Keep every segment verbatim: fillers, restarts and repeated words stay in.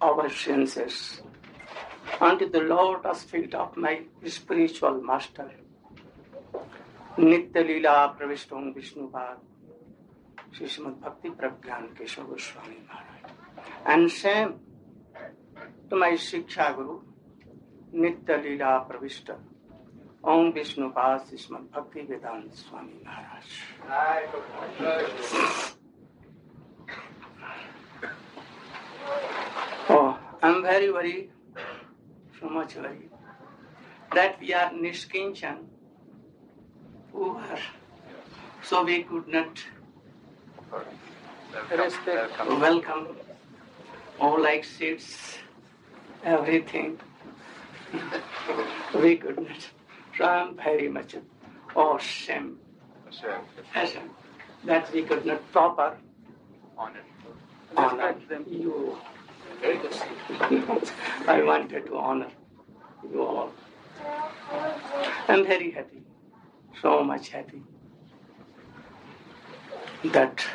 our senses unto the lotus feet of my spiritual master, Nitya Leela Pravishtam Vishnupad, Srimad Bhakti Pragyan Keshav Goswami Maharaj. And same to my Shiksha Guru, Nitya Leela Pravishtam, Om Vishnupad Srimad Bhakti Vedanta Swami Maharaj. Oh, I'm very worried, so much worried, that we are Nishkinchan, who are, so we could not respect, welcome, all like seats, everything. We could not. So I'm very much, oh, shame, shame, that we could not proper honor, honor you. I wanted to honor you all. I'm very happy, so much happy that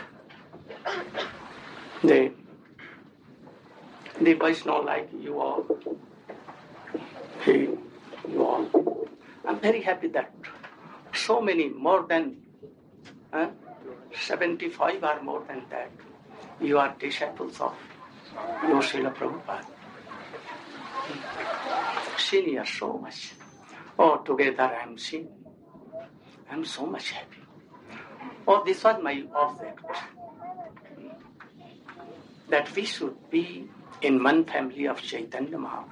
the the Vaishnava like you all, he, you all. I'm very happy that so many, more than uh, seventy-five or more than that, you are disciples of your Srila Prabhupada. Senior so much. Oh, together I am seen. I am so much happy. Oh, this was my object. That we should be in one family of Chaitanya Mahaprabhu.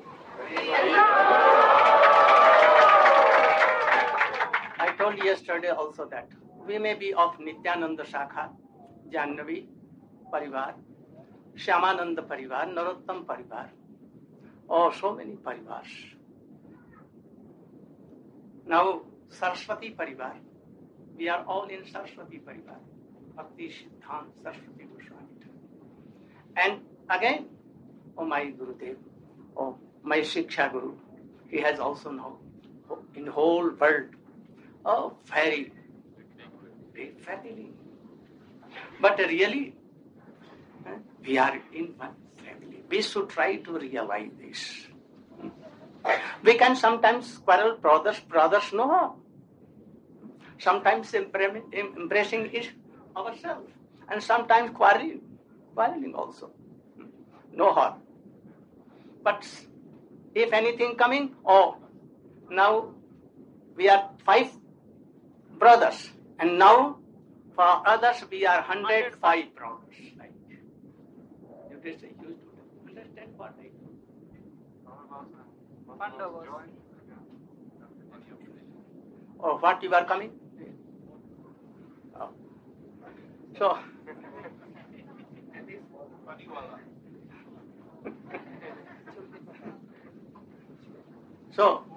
I told yesterday also that we may be of Nityananda Shakha, Jannavi, Parivar, Shyamananda Parivar, Narottam Parivar. Oh, so many Parivars. Now, Saraswati Parivar. We are all in Saraswati Parivar. Bhakti Siddhant Saraswati Goswami. And again, oh my Gurudev, oh my Shiksha Guru, he has also now in the whole world, oh, very big family. But really, eh, we are in one family. We should try to realize this. We can sometimes quarrel, brothers, brothers, no. Sometimes impressing is ourselves, and sometimes quarreling, quarreling also. No harm. But if anything coming, oh, now we are five brothers, and now for others we are one hundred five brothers. Like, you just used to understand what I do. Oh, what you are coming? Oh. So, so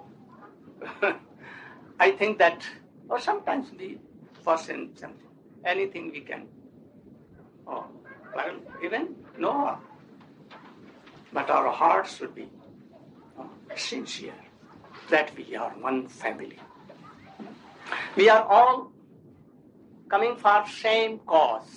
I think that, or sometimes we person something, anything we can, oh, well, even no, but our hearts should be oh, sincere, that we are one family. We are all coming for same cause.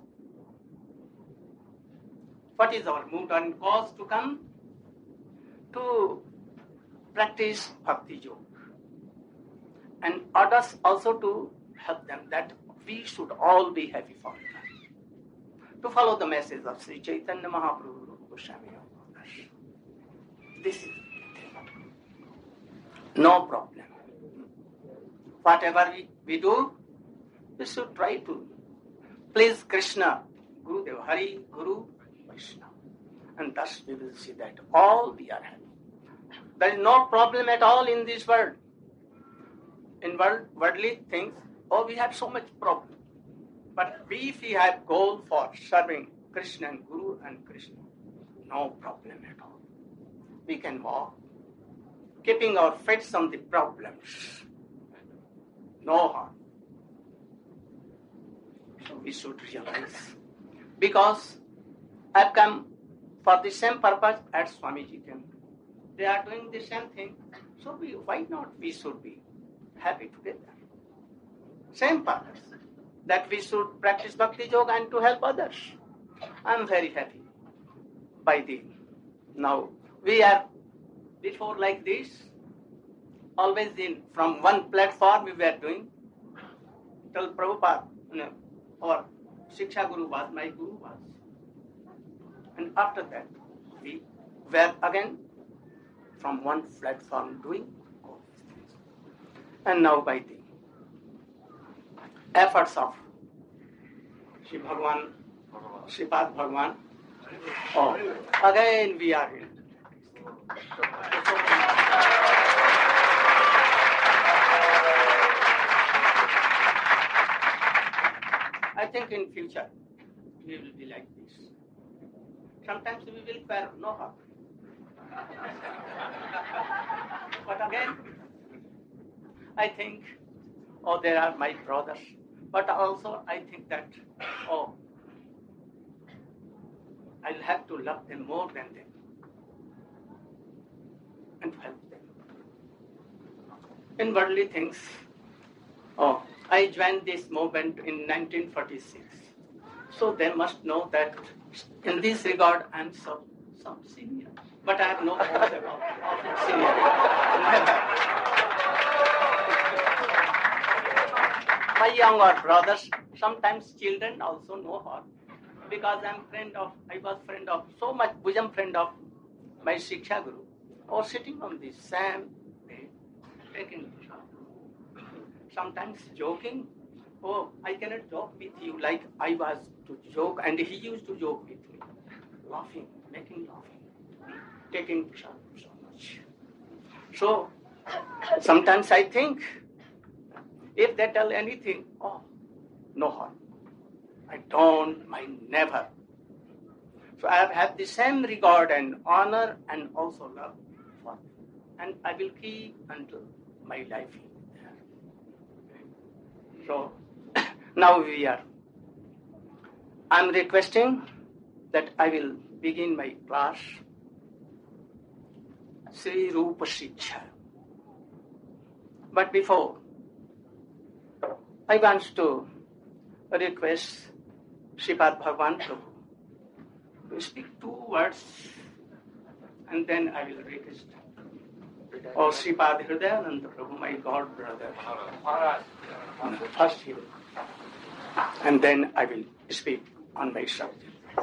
What is our mood and cause to come? To practice Bhakti Yoga. And others also to help them, that we should all be happy for them. To follow the message of Sri Chaitanya Mahaprabhu Goswami. This is the thing. No problem. Whatever we, we do, we should try to please Krishna, Gurudev, Hari, Guru, Vaishnava. And thus we will see that all we are happy. There is no problem at all in this world. In world, worldly things, oh, we have so much problem. But if we have goal for serving Krishna and Guru and Krishna, no problem at all. We can walk, keeping our feet on the problems. No harm. So we should realize. Because I've come for the same purpose as Swamiji came. They are doing the same thing. So we, why not we should be happy together? Same purpose. That we should practice Bhakti Yoga and to help others. I am very happy by the Now, we are before like this, always in, from one platform we were doing, till Prabhupada, you know, or Shiksha Guru was, my Guru was. And after that, we were again from one platform doing all these things. And now by the efforts of Shri Bhagavan, Shripad Bhagavan, oh, again we are in. I think in future we will be like this. Sometimes we will bear no harm. But again, I think, oh, they are my brothers. But also I think that, oh, I'll have to love them more than them and help them. In worldly things, oh, I joined this movement in nineteen forty-six. So they must know that in this regard I am so, so senior. But I have no hopes about seniority. My younger brothers, sometimes children also know her. Because I am friend of, I was friend of, so much bosom friend of my Shiksha Guru. Or sitting on the same day, taking sometimes joking. Oh, I cannot joke with you like I was to joke, and he used to joke with me, laughing, making laughing, taking prasad so much. So sometimes I think, if they tell anything, oh, no harm. I don't, I never. So I have had the same regard and honor and also love for them. And I will keep until my life there. So now we are. I'm requesting that I will begin my class, Sri Rupa Shiksha. But before, I want to request Shripad Bhagavan Prabhu to speak two words, and then I will request or Shripad Hridayananda Prabhu, my God brother. First he will, and then I will speak on my subject.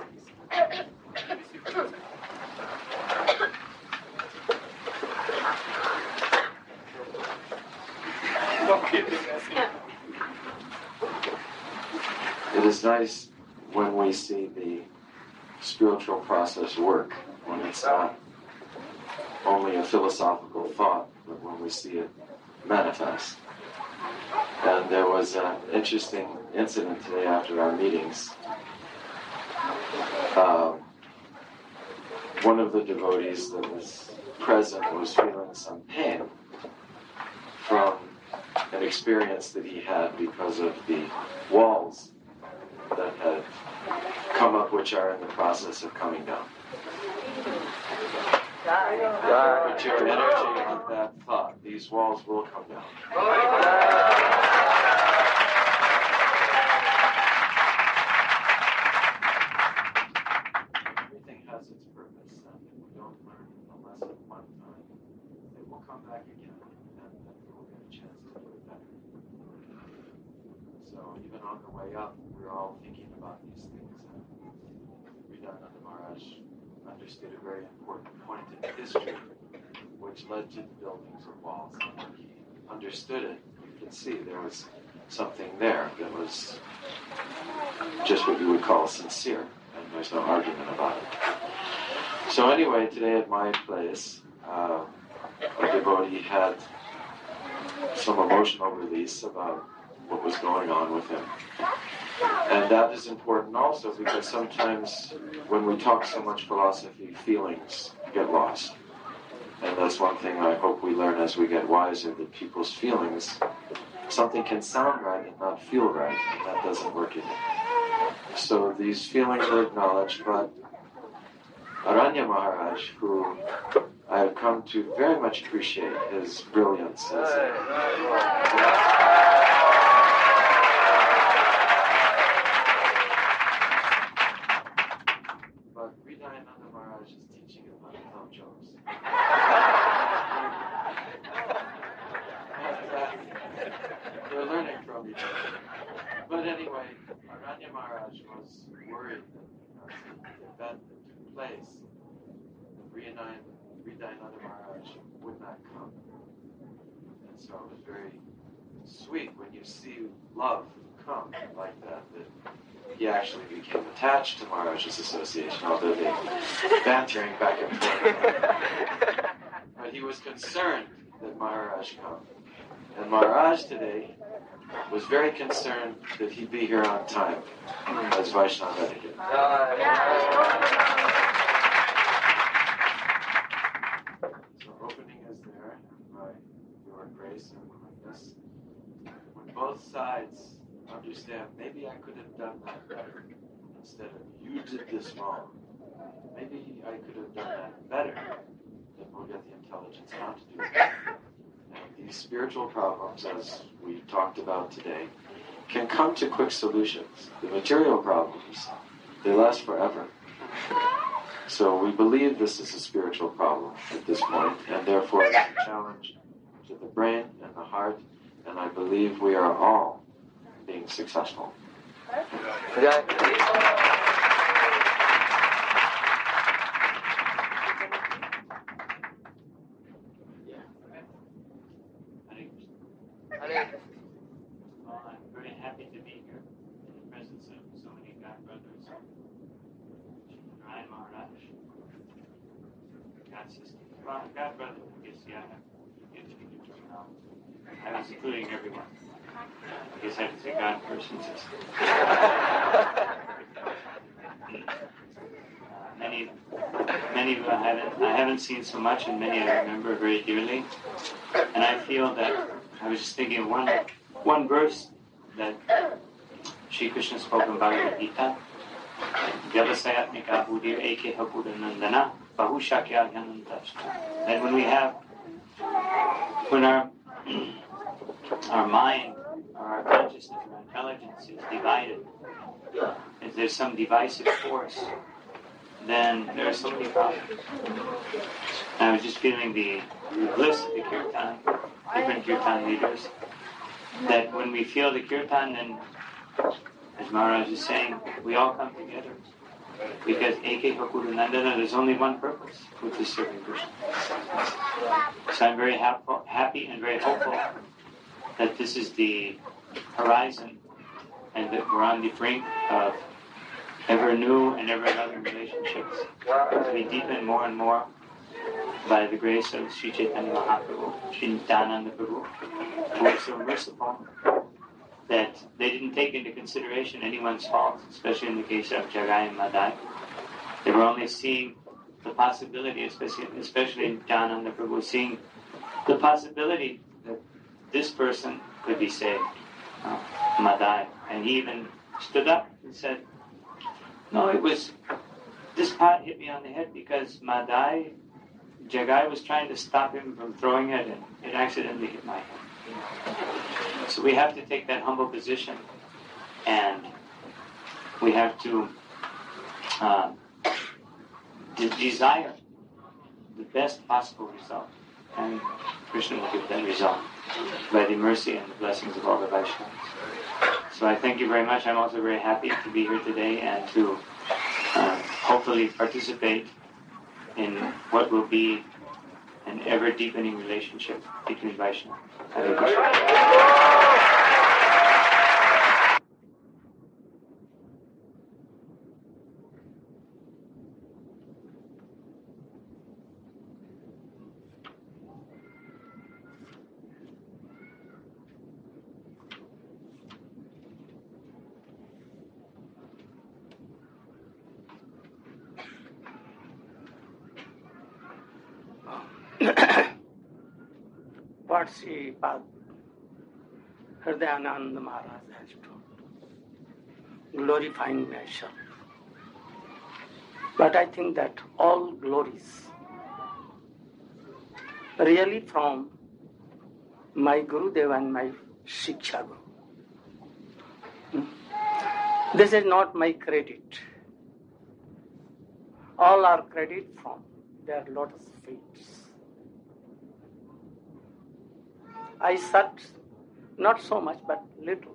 It is nice when we see the spiritual process work, when it's not only a philosophical thought, but when we see it manifest. And there was an interesting incident today after our meetings. Uh, one of the devotees that was present was feeling some pain from an experience that he had because of the walls that had come up, which are in the process of coming down. Put your energy on that thought. These walls will come down. Everything has its purpose, and if we don't learn the lesson one time, it will come back again, and then we'll get a chance to do it better. So even on the way up, we're all thinking about these things. And Hridayananda Maharaj understood a very important point in history, which led to the buildings of walls. And when he understood it, you could see there was something there that was just what you would call sincere, and there's no argument about it. So anyway, today at my place, uh, a devotee had some emotional release about what was going on with him. And that is important also, because sometimes when we talk so much philosophy, feelings get lost. And that's one thing I hope we learn as we get wiser, that people's feelings, something can sound right and not feel right, and that doesn't work either. So these feelings are acknowledged, but Aranya Maharaj, who I have come to very much appreciate his brilliance as a Hridayananda Maharaj is teaching about tell jokes. And, uh, they're learning from each other. But anyway, Aranya Maharaj was worried that because the event that took place, Hridayananda Maharaj would not come. And so it was very sweet when you see love come like that, that he actually became attached to Maharaj's association, although they bantering back and forth. But he was concerned that Maharaj come. And Maharaj today was very concerned that he'd be here on time, as Vaishnava etiquette. So opening is there by your grace and willingness. When both sides understand, maybe I could have done that better, instead of you did this wrong. Maybe I could have done that better. Then we'll get the intelligence how to do it. And these spiritual problems, as we talked about today, can come to quick solutions. The material problems, they last forever. So we believe this is a spiritual problem at this point, and therefore it's a challenge to the brain and the heart, and I believe we are all being successful. Yeah. Well, I'm very happy to be here in the presence of so many God brothers, Ryan Maharaj, God sister. Well, God brother, I guess, yeah, I get to be the terminology. I was including everyone. I guess I could say God person sister. uh, many, many of I haven't, I haven't seen so much, and many I remember very dearly. And I feel that I was just thinking of one, one verse that Sri Krishna spoke in Bhagavad Gita. Vyavasayatmika buddhir eke hapudanandana bahushakya hyanantashta. That when we have, when our our mind, or our consciousness, or intelligence is divided, if there's some divisive force, then there are so many problems. And I was just feeling the, the bliss of the kirtan, different kirtan leaders, that when we feel the kirtan, then, as Maharaj is saying, we all come together. Because Eke Hakurunandana, there's only one purpose, which is serving Krishna. So I'm very hap- happy and very hopeful that this is the horizon and that we're on the brink of ever new and ever another relationships to be deepened more and more by the grace of Sri Chaitanya Mahaprabhu, Sri Nityananda Prabhu, who was so merciful that they didn't take into consideration anyone's faults, especially in the case of Jagai and Madai. They were only seeing the possibility, especially, especially in Nityananda Prabhu, seeing the possibility that this person could be saved, uh, Madai. And he even stood up and said, no, it was, this pot hit me on the head because Madai, Jagai was trying to stop him from throwing it, and it accidentally hit my head. So we have to take that humble position, and we have to uh, de- desire the best possible result, and Krishna will give that result by the mercy and the blessings of all the Vaishnavas. So I thank you very much. I'm also very happy to be here today and to uh, hopefully participate in what will be an ever-deepening relationship between Vaishnavas. Hare Krishna. What Sri Hridayananda Maharaj has told, glorifying myself. But I think that all glories really from my Gurudev and my Shiksha Guru. Hmm? This is not my credit. All are credit from their lotus feet. I searched, not so much, but little.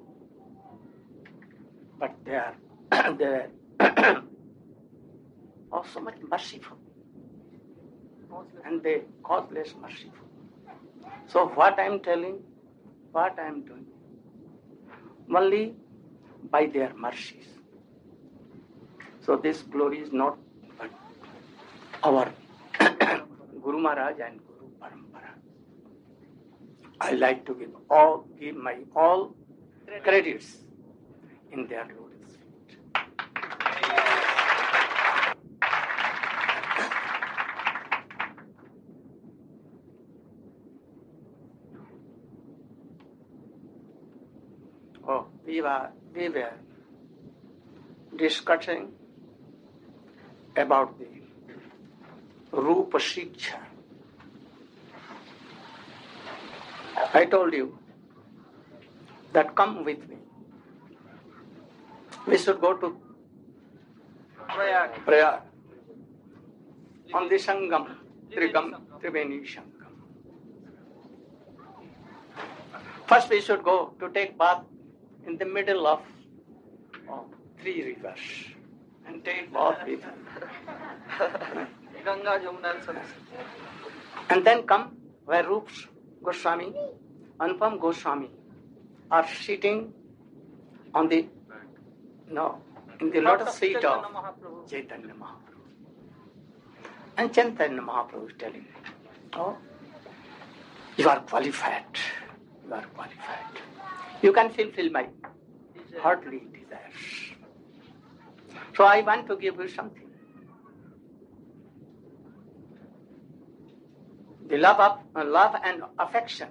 But they are, they are oh, so much merciful. And they causeless merciful. So what I am telling, what I am doing, only by their mercies. So this glory is not but our Guru Maharaj and Guru Parampara. I like to give all, give my all credits in their lotus feet. Oh, we were, we were discussing about the Rupa Shiksha. I told you that come with me. We should go to Prayag. Prayag on the Sangam, Trigam, Triveni Sangam. First we should go to take bath in the middle of oh, three rivers and take bath with Ganga, Jamuna and Saraswati. and then come where Rups Goswami, Anupam Goswami are sitting on the, no, in the lotus feet of Chaitanya Mahaprabhu. And Chaitanya Mahaprabhu is telling me, oh, you are qualified, you are qualified. You can fulfill my heartly desires. So I want to give you something. The love of uh, love and affection,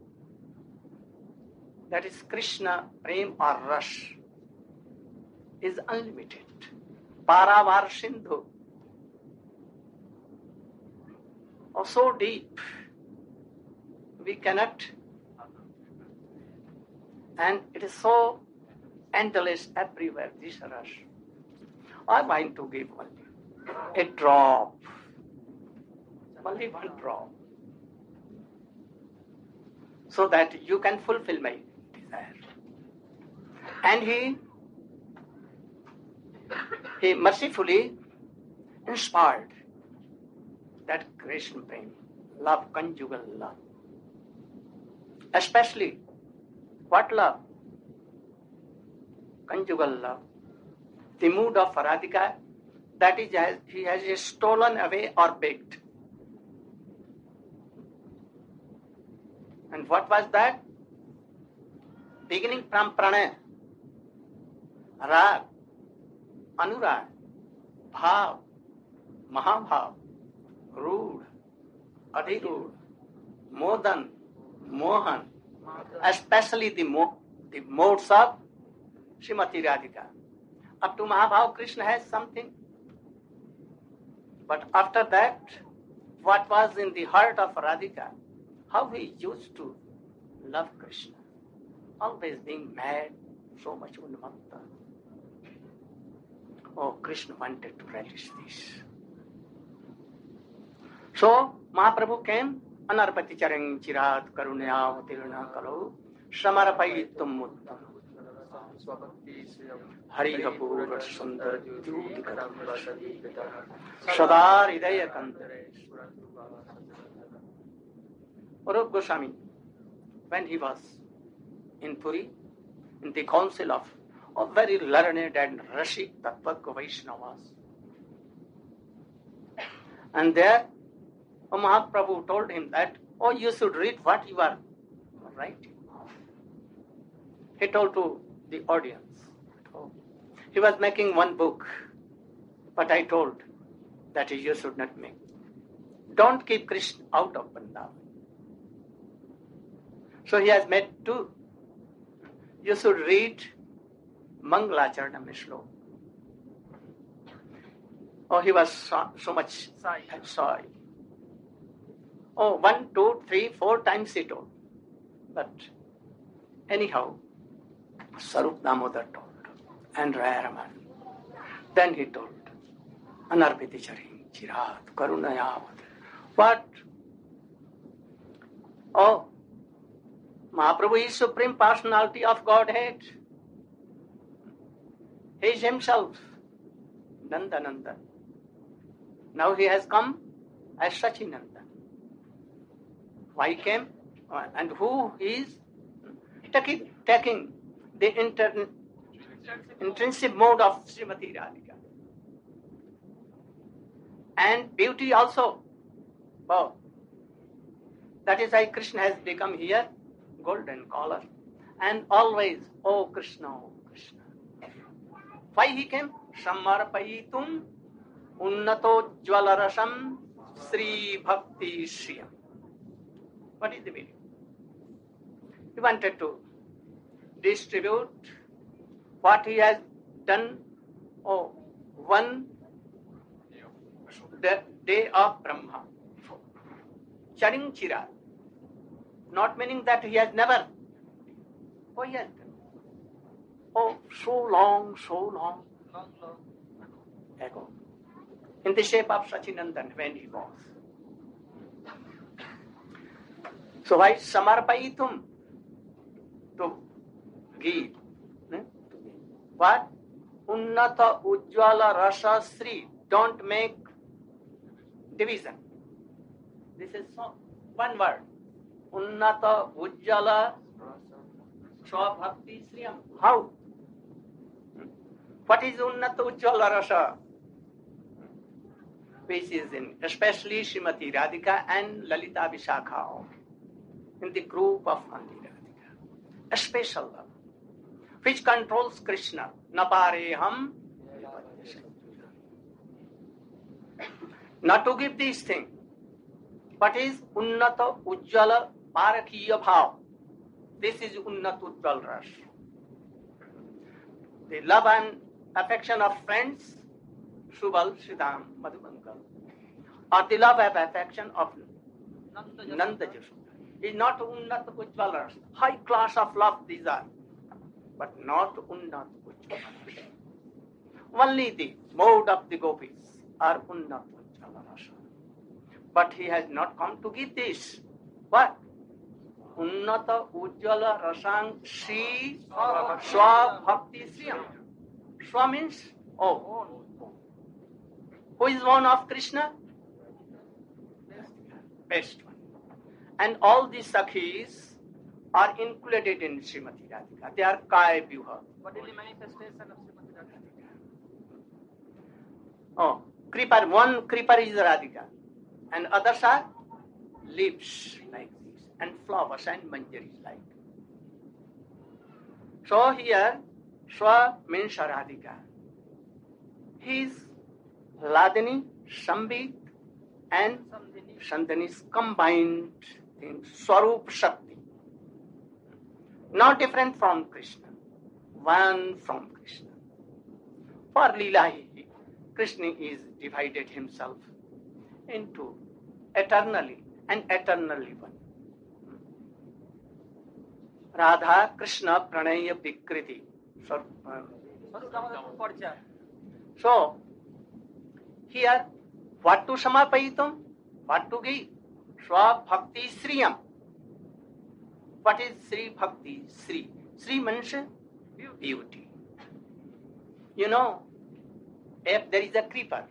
that is Krishna, Prem or Rash, is unlimited. Paravar Sindhu. Oh, so deep. We cannot. And it is so endless everywhere, this rush. I want to give only a drop. Only one drop. So that you can fulfill my desire. And he, he mercifully inspired that Krishna Prem, love, conjugal love. Especially, what love? Conjugal love. The mood of Radhika, that is, he has stolen away or begged. And what was that? Beginning from Pranay, Rag, Anurag, Bhav, Mahabhav, Rood, Adhirud, Modan, Mohan, especially the, mo- the modes of Srimati Radhika. Up to Mahabhav, Krishna has something. But after that, what was in the heart of Radhika, how he used to love Krishna, always being mad, so much unmanta. Oh, Krishna wanted to relish this. So, Mahaprabhu came, Anarpati charang chirat karunya utirna kalo, Samarapayitum muttam. Harihapura sundar jyutikara Sadar idaya kantare. Rupa Goswami, when he was in Puri, in the council of, of very learned and Rashik Tattvaka Vaishnavas, and there Mahaprabhu told him that, oh, you should read what you are writing. He told to the audience. Oh, he was making one book, but I told that you should not make. Don't keep Krishna out of Vrindavan. So he has made two. You should read Mangalacharanam Shloka. Oh, he was so, so much shy. Oh, one, two, three, four times he told. But anyhow, Sarup Damodar told, and Raya Raman. Then he told, Anarpiti Charing Chirat Karunayavad. What? Oh, Mahaprabhu is Supreme Personality of Godhead. He is himself, Nandanandan. Now he has come as Sachinandan. Why came? And who is taking, taking the inter, intrinsic mode of Srimati Radhika. And beauty also. Wow. That is why Krishna has become here golden collar. And always, oh Krishna, oh Krishna. Why he came? Samarpayitum unnato jvalarasam Sri Bhakti Shriyam. What is the meaning? He wanted to distribute what he has done, oh, one the day of Brahma. Charing Chira. Not meaning that he has never. Oh, he has done. Oh, so long, so long Long, long. ago. In the shape of Sachinandan when he was. So why Samarpayitum? To give. eh, to give. What? Unnata Ujjvala Rasa Sri. Don't make division. This is so, one word. Unnata Ujjvala Swabhakti Sriyam. How? What is Unnata Ujjvala Rasa? Which is in especially Srimati Radhika and Lalita Vishakha in the group of only Radhika. A special love which controls Krishna. Napareham. Not to give these things. What is Unnata Ujjala Parakiya Bhav? This is Unnata Ujjala Ras. The love and affection of friends, Subal, Siddham, Madhubankal, or the love and affection of Nanda Jashoda is not Unnata Ujjala Ras. High class of love these are, but not Unnata Ujjala Ras. Only the mode of the gopis are Unnata Ujjala Ras. But he has not come to give this. What? Unnata Ujjala Rasang Sri Swa Bhakti Sriyam. Swa means oh. Who is one of Krishna? Best one. And all these Sakhis are included in Srimati Radhika. They are Kaya Vyuha. What is the manifestation of Srimati Radhika? Oh, creeper. One creeper is Radhika. And others are leaves like this, and flowers and manjaris like. So here, Swa means Radhika. He is Ladini, Sambit, and Sandhani's combined thing, Swarup Shakti. Not different from Krishna, one from Krishna. For Leela, Krishna is divided himself into eternally and eternally one. Radha Krishna Pranaya Vikriti. So, uh, so here, what to Samarpayitum? What to give? Swa Bhakti Sriyam. What is Sri Bhakti? Sri. Sri means beauty. You know, if there is a creeper,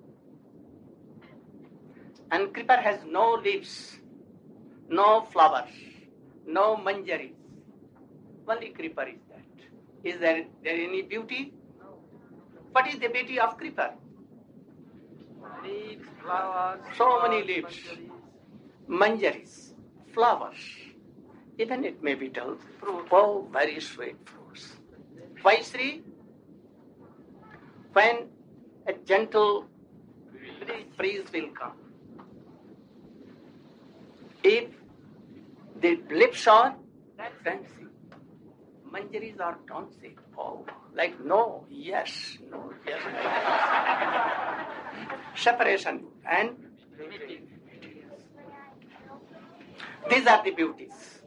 and creeper has no leaves, no flowers, no manjaris. Only creeper is that. Is there, there any beauty? What is the beauty of creeper? Leaves, flowers. So many leaves, manjaris, flowers. Even it may be dull fruit. Oh, very sweet fruits. Why, Sri? When a gentle breeze will come, if the lips are fancy, manjaris are dancing. Oh, like no, yes, no, yes. Separation and these are the beauties.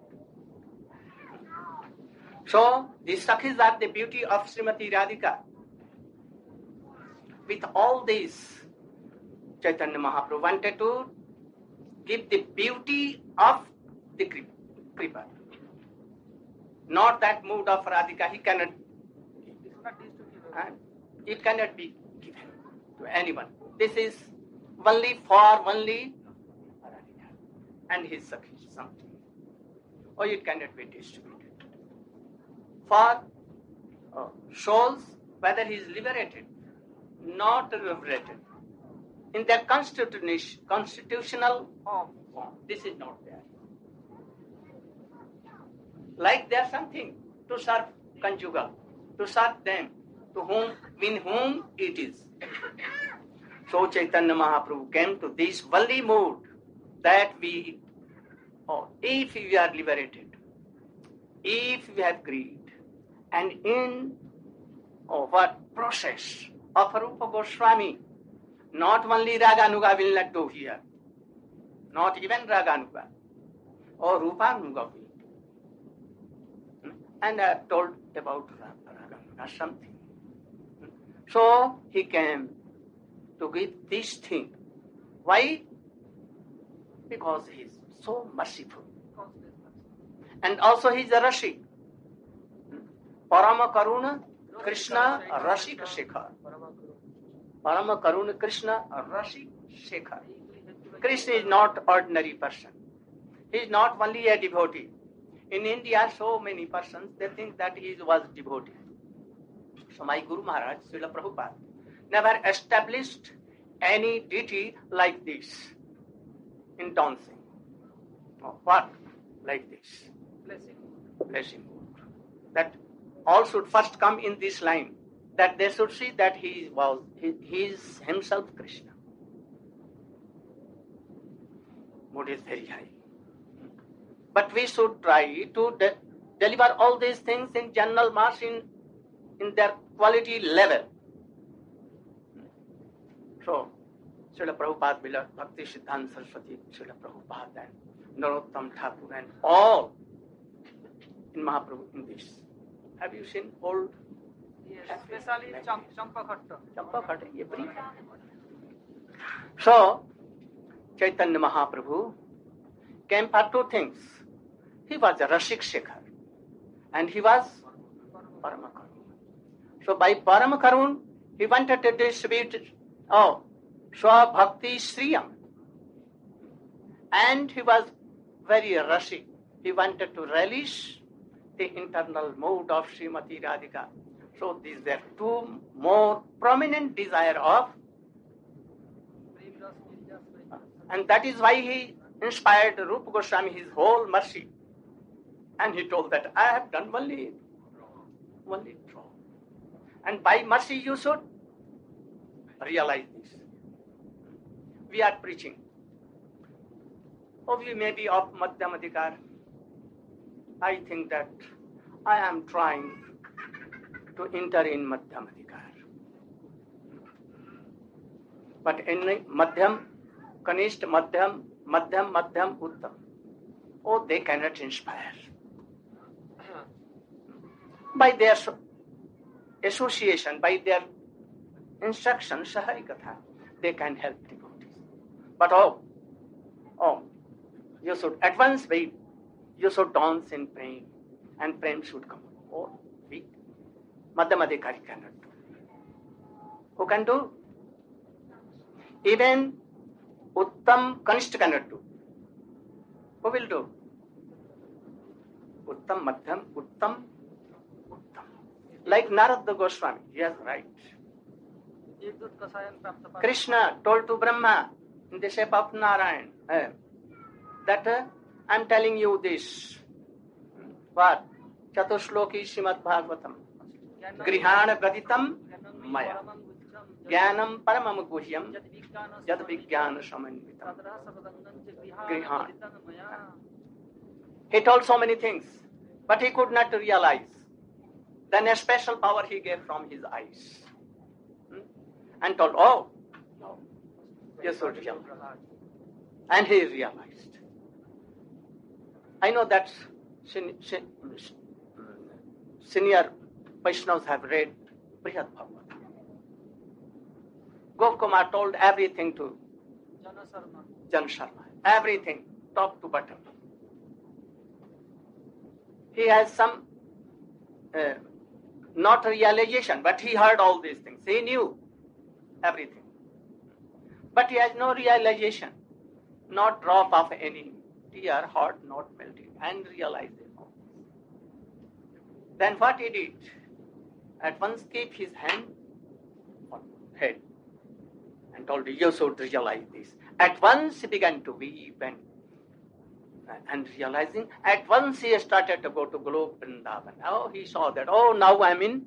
So, these Sakhis are the beauty of Srimati Radhika. With all these Chaitanya Mahaprabhu wanted to give the beauty of the Kripa. Not that mood of Radhika, he cannot, and it cannot be given to anyone. This is only for only Radhika and his Sakhi, something. Or it cannot be distributed. For uh, souls, whether he is liberated, not liberated, in their constitution, constitutional form, this is not there. Like there is something to serve conjugal, to serve them, to whom, in whom it is. So Chaitanya Mahaprabhu came to this only mood that we, oh, if we are liberated, if we have greed, and in oh, what process of Rupa Goswami, not only Raganuga will not do here, not even Raganuga, or Rupanuga will. And I have told about Raganuga something. So he came to give this thing. Why? Because he is so merciful. And also he is a Rashik. Parama Karuna Krishna Rashik Shekhar. Parama Karuna Krishna Rashik Shekhar. Krishna is not ordinary person. He is not only a devotee. In India, so many persons, they think that he was devotee. So my Guru Maharaj, Srila Prabhupada, never established any deity like this in dancing. Oh, what? Like this. Blessing. Blessing. That all should first come in this line, that they should see that he was, he, he is himself Krishna. Mood is very high. But we should try to de- deliver all these things in general mass in, in their quality level. So, Srila Prabhupada, beloved Bhakti Siddhanta Saraswati, Srila Prabhupada and Narottam Thakur and all in Mahaprabhu in this. Have you seen old? Yes, especially Champa Khatta. Champa Khatta, every. So, Chaitanya Mahaprabhu came for two things. He was a Rashik Shekhar and he was Paramakarun. So by Paramakarun, he wanted to distribute oh, Swa Bhakti Sriyam. And he was very Rashik. He wanted to relish the internal mood of Srimati Radhika. So these were two more prominent desire of, and that is why he inspired Rupa Goswami his whole mercy. And he told that I have done only, only wrong. And by mercy you should realize this. We are preaching. Or we may be of Madhyamadikar. I think that I am trying to enter in Madhyamadikar. But in Madhyam, Kanisht, Madhyam, Madhyam, Madhyam, Uttam, oh, they cannot inspire. By their association, by their instruction, Saharikatha, they can help devotees. But oh, oh, you should advance way, you should dance in praying, and praying should come. Oh, weak. Madhyamadikari cannot do. Who can do? Even Uttam Kanishta cannot do. Who will do? Uttam, Madhyam, Uttam, Uttam. Like Narada Goswami, yes, right. Krishna told to Brahma in the shape of Narayan uh, that uh, I am telling you this. What? Chatushloki Srimad Bhagavatam. Grihana Gaditam Maya. Jnanam Paramam Guhyam Jad Vijnana Samanvitam. Grihana. He told so many things, but he could not realize. Then a special power he gave from his eyes. Hmm? And told, oh, no, you should realize. And he realized. I know that sen- sen- senior Vaishnavas have read Brihad Bhagavatam. Gopkumar told everything to Jana Sharma. Jan Sharma. Everything, top to bottom. He has some, uh, not realization, but he heard all these things. He knew everything. But he has no realization, not drop of any tear, heart not melting, and realizing all this. Then what he did? At once keep his hand on head and told, you should realize this. At once he began to weep and, and realizing, at once he started to go to Golok Vrindavan. Oh, he saw that, oh, now I'm in.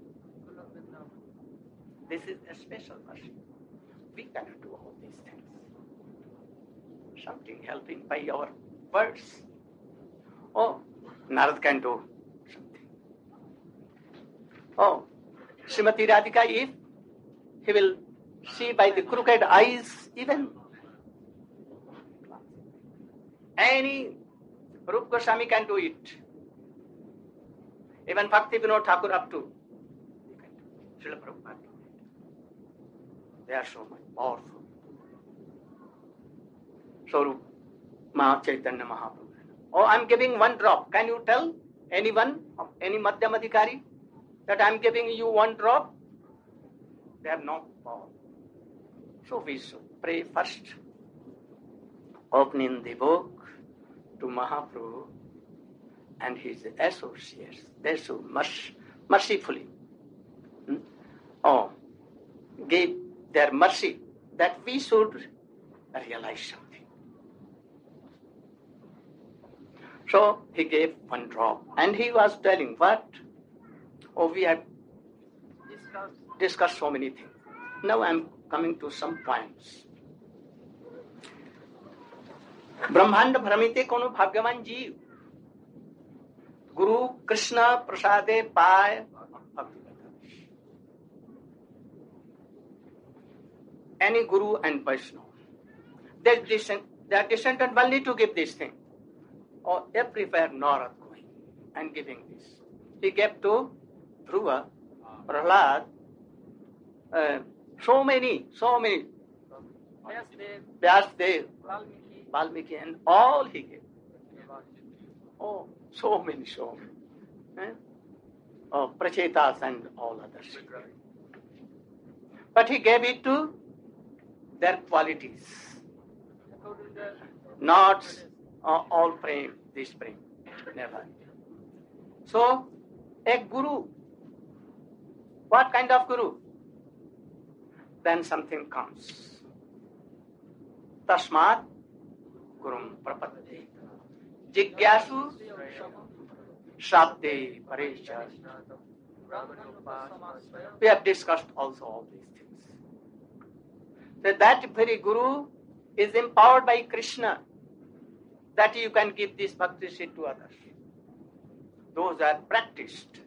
This is a special mercy. We cannot do all these things. Something helping by our words. Oh, Narad can do something. Oh, Srimati Radhika, if he will see by the crooked eyes, even any Rupa Goswami can do it. Even Bhakti Vinod Thakur up to Srila Prabhupada. They are so much powerful. So, Maha Chaitanya Mahaprabhu. Oh, I'm giving one drop. Can you tell anyone, any Madhyamadhikari, that I'm giving you one drop? They have no power. So we should pray first, opening the book to Mahaprabhu and his associates. They should merc- mercifully hmm? oh, give their mercy that we should realize something. So he gave one drop and he was telling what? Oh, we have Discuss. discussed so many things. Now I'm coming to some points. ब्रह्मांड भ्रमिते कोनो भाग्यवान जीव गुरु कृष्ण प्रसादे पाय भक्ति. Any guru and Vaishnava, they, descend, they are descended only to give this thing. Or oh, everywhere Narad going and giving this. He gave to Dhruva, Prahlad, uh, so many, so many. Vyasdev, Vyasdev, Valmiki, Valmiki, and all he gave. Oh, so many, so many. Eh? Oh, Prachetas and all others. But he gave it to their qualities. according to Not uh, all prem, this prem. Never. So, a guru. What kind of guru? Then something comes. Tasmat Gurum Prapadde. Jigyasu Shabde Parecha. We have discussed also all these things. So that very guru is empowered by Krishna that you can give this bhakti seed to others. Those are practiced,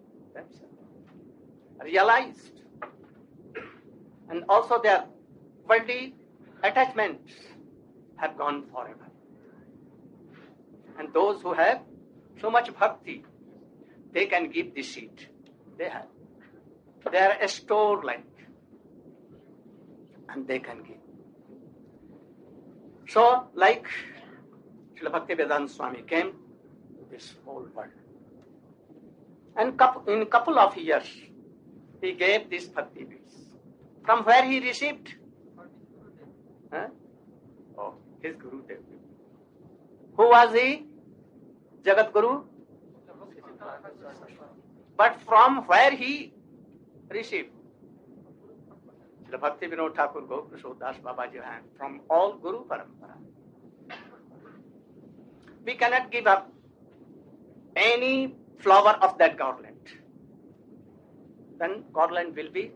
realized, and also their worldly attachments have gone forever. And those who have so much bhakti, they can give the seed. They have. They are a store like, and they can give. So, like Srila Bhaktivedanta Swami came to this whole world. And in a couple of years, he gave this bhakti bees. From where he received? Huh? Oh, his Guru Dev. Who was he? Jagat Guru? But from where he received? Srila Bhakti Vinod Thakur Gopal Das Babaji hand from all Guru Parampara. We cannot give up any flower of that garland. Then garland will be.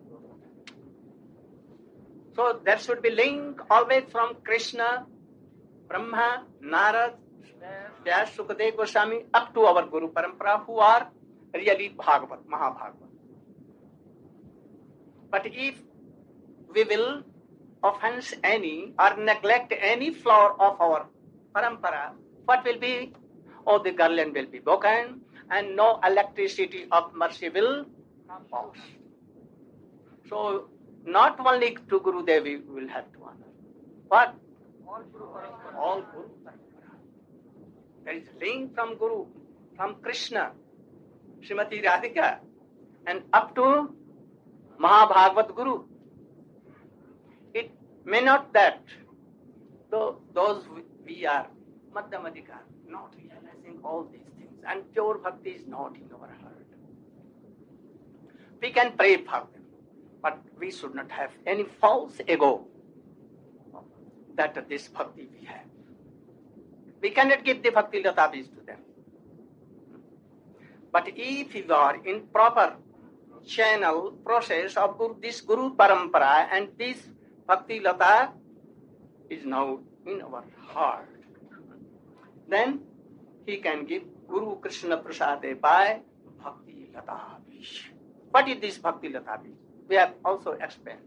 So there should be link always from Krishna, Brahma, Narad, Vyas, Sukadeva Goswami up to our Guru Parampara who are really Bhagavat, Mahabhagavat. But if we will offense any or neglect any flower of our Parampara, what will be? Oh, the garland will be broken and no electricity of mercy will pass. So, not only to Gurudev we will have to honor. What? All Guru Parampara. All Guru Parampara. There is link from Guru, from Krishna, Srimati Radhika, and up to Mahabhagavat Guru. It may not that though those we are Madhyamadika, not realizing all these things, and pure bhakti is not in our heart. We can pray for them, but we should not have any false ego that this bhakti we have. We cannot give the bhakti latabis to them. But if you are in proper channel process of guru, this Guru Parampara, and this bhakti lata is now in our heart, then he can give Guru Krishna Prasade by bhakti latabis. What is this bhakti latabis? We have also explained.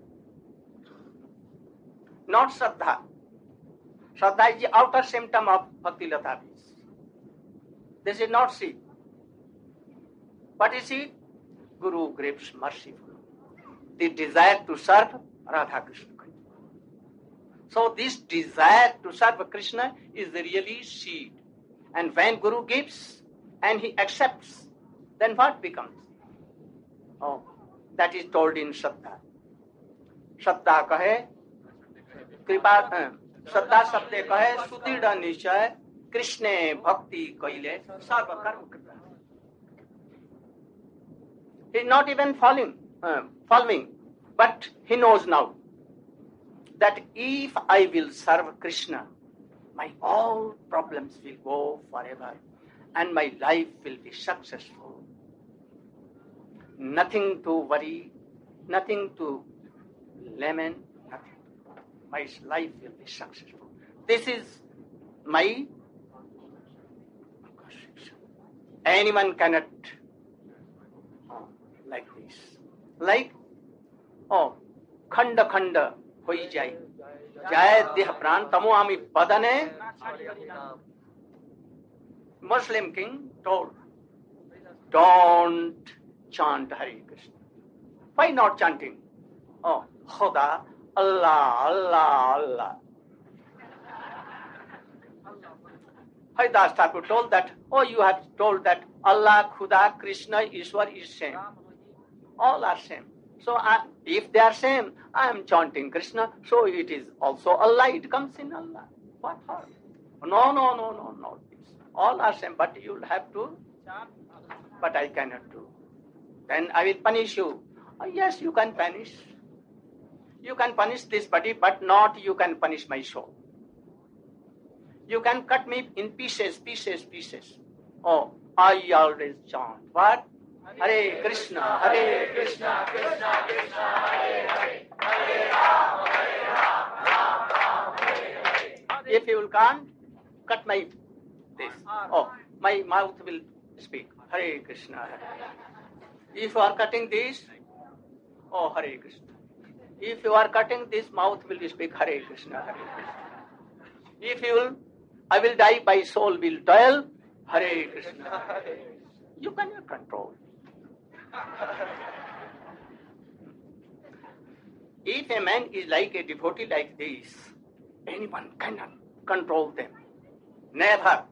Not Shraddha. Shraddha is the outer symptom of bhakti latabis. This is not she. What is she? Guru grapes merciful. The desire to serve Radha Krishna. So this desire to serve Krishna is really seed. And when Guru gives and he accepts, then what becomes? Oh, that is told in Shraddha. Shraddha kahe, kripa, Shraddha sabde kahe, sudhida nishay, Krishna bhakti kaile, sarva karma krita. He is not even following, uh, following, but he knows now that if I will serve Krishna, my all problems will go forever and my life will be successful. Nothing to worry, nothing to lament, nothing. My life will be successful. This is my conception. Anyone cannot like this. Like, oh, khanda khanda hoi jai. Jai deha pran tamo ami padane. Muslim king told, don't chant Hare Krishna. Why not chanting? Oh, Khuda, Allah, Allah, Allah. Haridas Thakur told that, oh, you have told that Allah, Khuda, Krishna, Ishwar is same. All are same. So I, if they are same, I am chanting Krishna, so it is also Allah, it comes in Allah. What harm? No, no, no, no, no. All are same, but you will have to, but I cannot do. Then I will punish you. Oh, yes, you can punish. You can punish this body, but not you can punish my soul. You can cut me in pieces, pieces, pieces. Oh, I always chant. What? Hare Krishna, Hare Krishna, Krishna Krishna, Hare Hare, Hare Rama, Hare Rama, Rama Rama, Hare Hare. If you can't, cut my this. Oh, my mouth will speak. Hare Krishna, Hare Hare. If you are cutting this, oh, Hare Krishna. If you are cutting this, mouth will speak Hare Krishna, Hare Krishna. If you will, I will die, my soul will toil, Hare Krishna, Hare Krishna. You cannot control. If a man is like a devotee like this, anyone cannot control them. Never.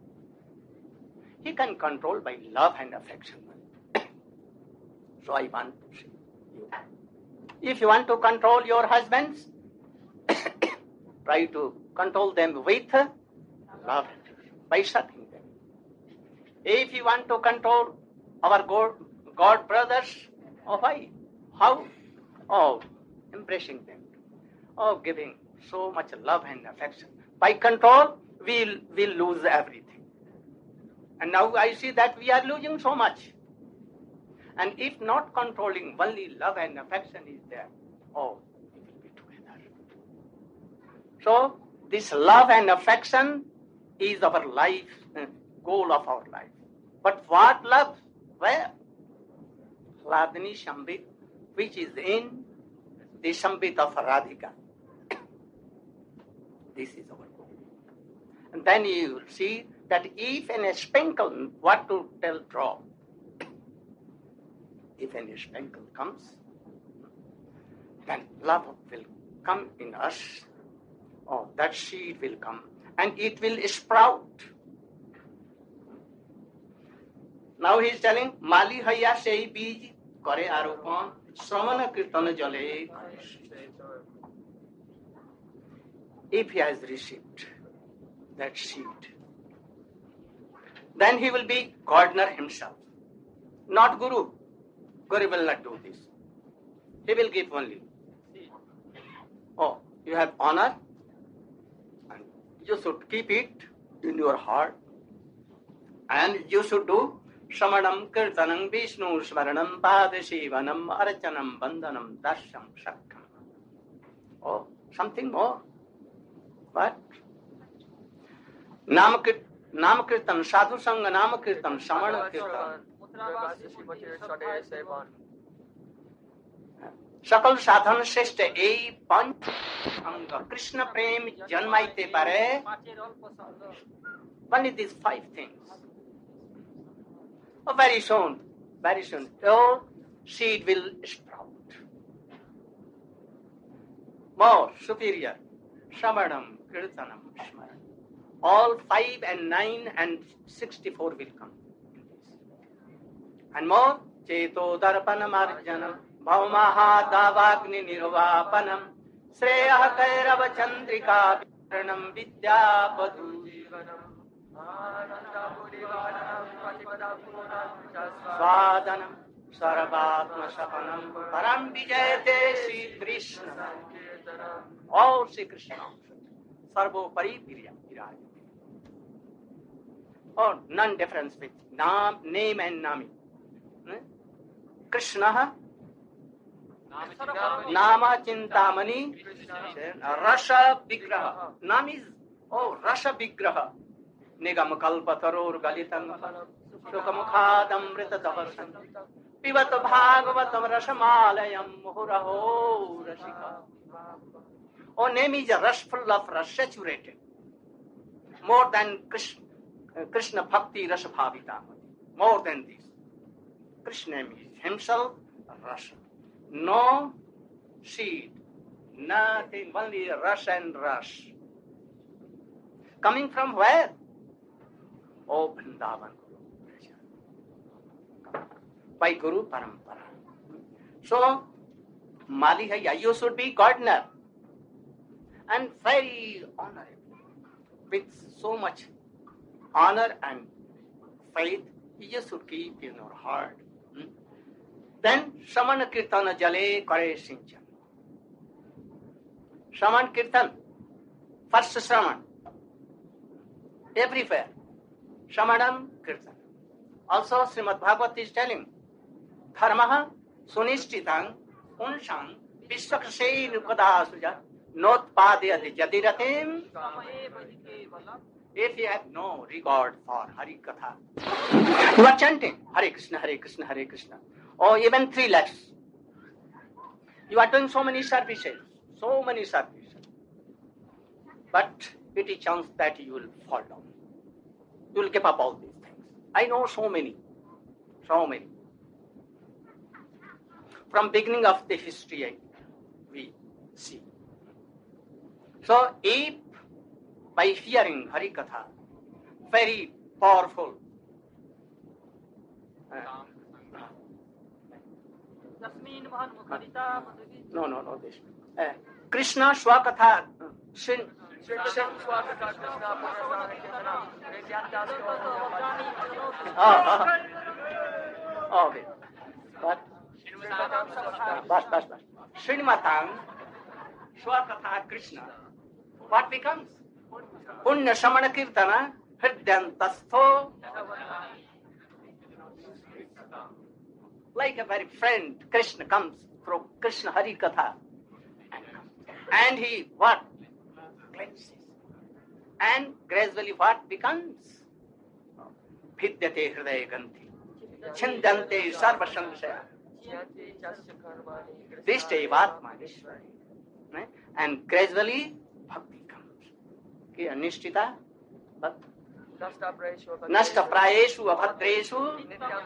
He can control by love and affection. So I want to see you. If you want to control your husbands, try to control them with love by serving them. If you want to control our God, God brothers, oh why? How? Oh, embracing them. Oh, giving so much love and affection. By control, we'll, we'll lose everything. And now I see that we are losing so much. And if not controlling, only love and affection is there, oh, we will be together. So, this love and affection is our life, goal of our life. But what love? Where? Hladni Shambit, which is in the Shambit of Radhika. This is our goal. And then you will see that if in a sprinkle, what to tell drop? If any sprinkle comes, then love will come in us. oh, that seed will come and it will sprout. Now he is telling, Mali haya sei bij kare aropan, Sramana kirtana jale. If he has received that seed, then he will be gardener himself, not Guru. Guru will not do this. He will give only. Oh, you have honor, and you should keep it in your heart, and you should do Shamanam, Kirtanam, Vishnu, Smaranam, Padashivanam, Archanam, Bandhanam, Darsham, Shaktam. Oh, something more. What? Namakirtan, Namakirtan, Sadhu Sangha, Namakirtan, Samana Kirtan. সকল সাধন শ্রেষ্ঠ এই পঞ্চ অঙ্গ কৃষ্ণ প্রেম জন্মাইতে পারে only these five things. Oh, very soon, very soon, your seed will sprout. More superior, Shravanam, Kirtanam, Smaranam. All five and nine and sixty-four will come. And more, Cheto Darpanam Arjanam, Bhaumaha Davagni Nirvapanam, Sreya Kairava Chandrika Viranam Vidya Padhu Jivanam, Svadanam Sarvatma Sapanam, Param Vijayate Sri Krishna. All Sri Krishna. Sarvo Pari Viraj. Oh, none difference with nam, name and nami. Krishna Nama Chintamani Rasha Vigraha. Nam is, oh, Rasha Vigraha. Nigam Kalpataror Galitam Sukamukhadam Rita Tavasan Pivata Bhagavatam Rasamalayam Muhuraho Rashika. Oh, name is a rush full of rush, saturated. More than Krishna, uh, Krishna Bhakti Rasa Bhavita. More than this. Krishna is himself Rasa. No seed, nothing, only rush and rush. Coming from where? Oh, Vrindavan. By Guru Parampara. So, Mali Haya, you should be gardener. And very honorable. With so much honor and faith, you should keep in your heart. Hmm? Then, Shramana Kirtana Jale Kare Sinchan. Shraman Kirtan, first Shraman. Everywhere. Shramanam Kirtan. Also, Srimad Bhagavat is telling, Dharmaha Sunishchitang Unshang Vishwakasei Nukada Suja Not Padhyati Jadiratim. If you have no regard for Hari Katha, you are chanting Hare Krishna, Hare Krishna, Hare Krishna, or even three lakhs. You are doing so many services, so many services. But it is chance that you will fall down. You will give up all these things. I know so many, so many. From beginning of the history, we see. So, if by hearing Hari Katha, very powerful, uh, no, no, no, this. Uh, Krishna Swakatha, uh, Shin, oh, oh, okay. What? Bas, bas, bas. Srinmatang Swakatha Krishna. What becomes? Punya Samana Kirtana Hridyantasto. Like a very friend, Krishna comes through Krishna Hari Katha. And he, what? Cleanses. And gradually what becomes? Vidyate Hridaya Ganti. Chindante Sarva Samsaya. This day Vatma Ishwari. And gradually Bhakti comes. Nishtita Bhakti. Nasta Prayeshu Abhadreshu.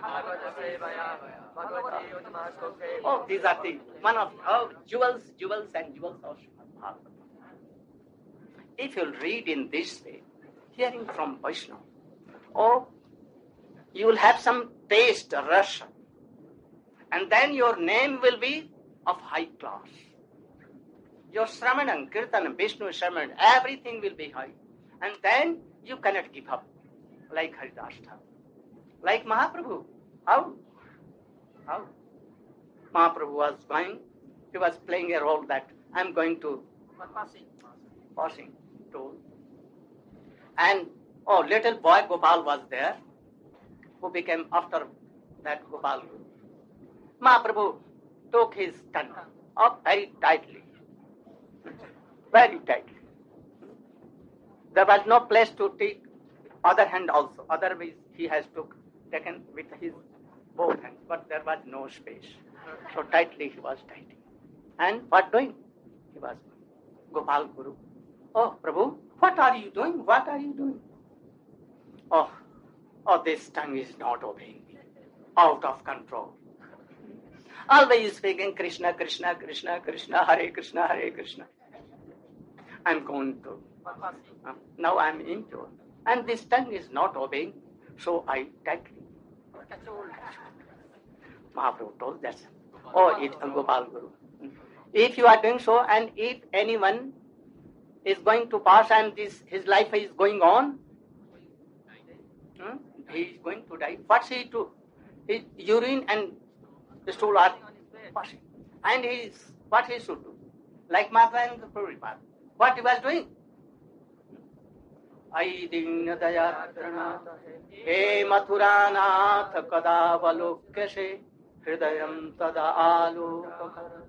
Oh, these are the one of oh, jewels, jewels and jewels of Bhagavad. if you'll read in this way, hearing from Vaishnava, oh, you will have some taste, rush, and then your name will be of high class. Your Sramanam, Kirtanam, Vishnu Sramanam, everything will be high. And then you cannot give up, like Haridas Thakur. Like Mahaprabhu. How? How? Mahaprabhu was going, he was playing a role that I'm going to Passing. passing toll. And, oh, little boy Gopal was there, who became after that Gopal. Mahaprabhu took his tongue up very tightly. Very tightly. There was no place to take other hand also. Otherwise, he has took, taken with his both hands, but there was no space. So tightly he was tightening. And what doing? He was Gopal Guru. Oh, Prabhu, what are you doing? What are you doing? Oh, oh, this tongue is not obeying me. Out of control. Always speaking Krishna, Krishna, Krishna, Krishna, Hare Krishna, Hare Krishna. I'm going to. Uh, now I'm impure. And this tongue is not obeying, so I tightly. Mahaprabhu told that. Oh, it's Gopal Guru. If you are doing so, and if anyone is going to pass and this his life is going on, hmm, he is going to die. What's he to? His urine and stool are passing. And he is, what he should do? Like Madhva and the Prabhupada. What he was doing? Ai Dina Dayatrana He Mathuranath Kadavalokyase Hridayam Tada Alokakara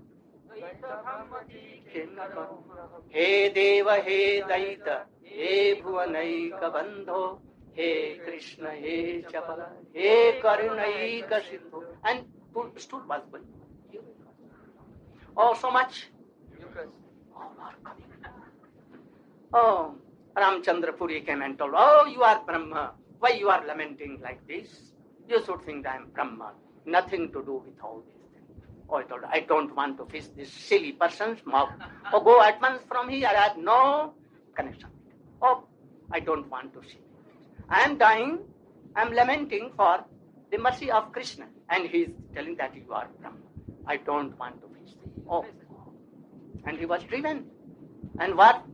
He Deva He Daita He Bhuvanaika Bandho He Krishna He Chapala He Karunaika Siddho. And stood was going. Oh, so much. All are coming. Oh, Ramchandra Puri came and told, oh, you are Brahma. Why you are lamenting like this? You should think I am Brahma. Nothing to do with all these things. Oh, I told, I don't want to fish this silly person's mouth. Oh, go at once from here. I have no connection. Oh, I don't want to see. I am dying. I am lamenting for the mercy of Krishna. And he is telling that you are Brahma. I don't want to fish. Oh. And he was driven. And what?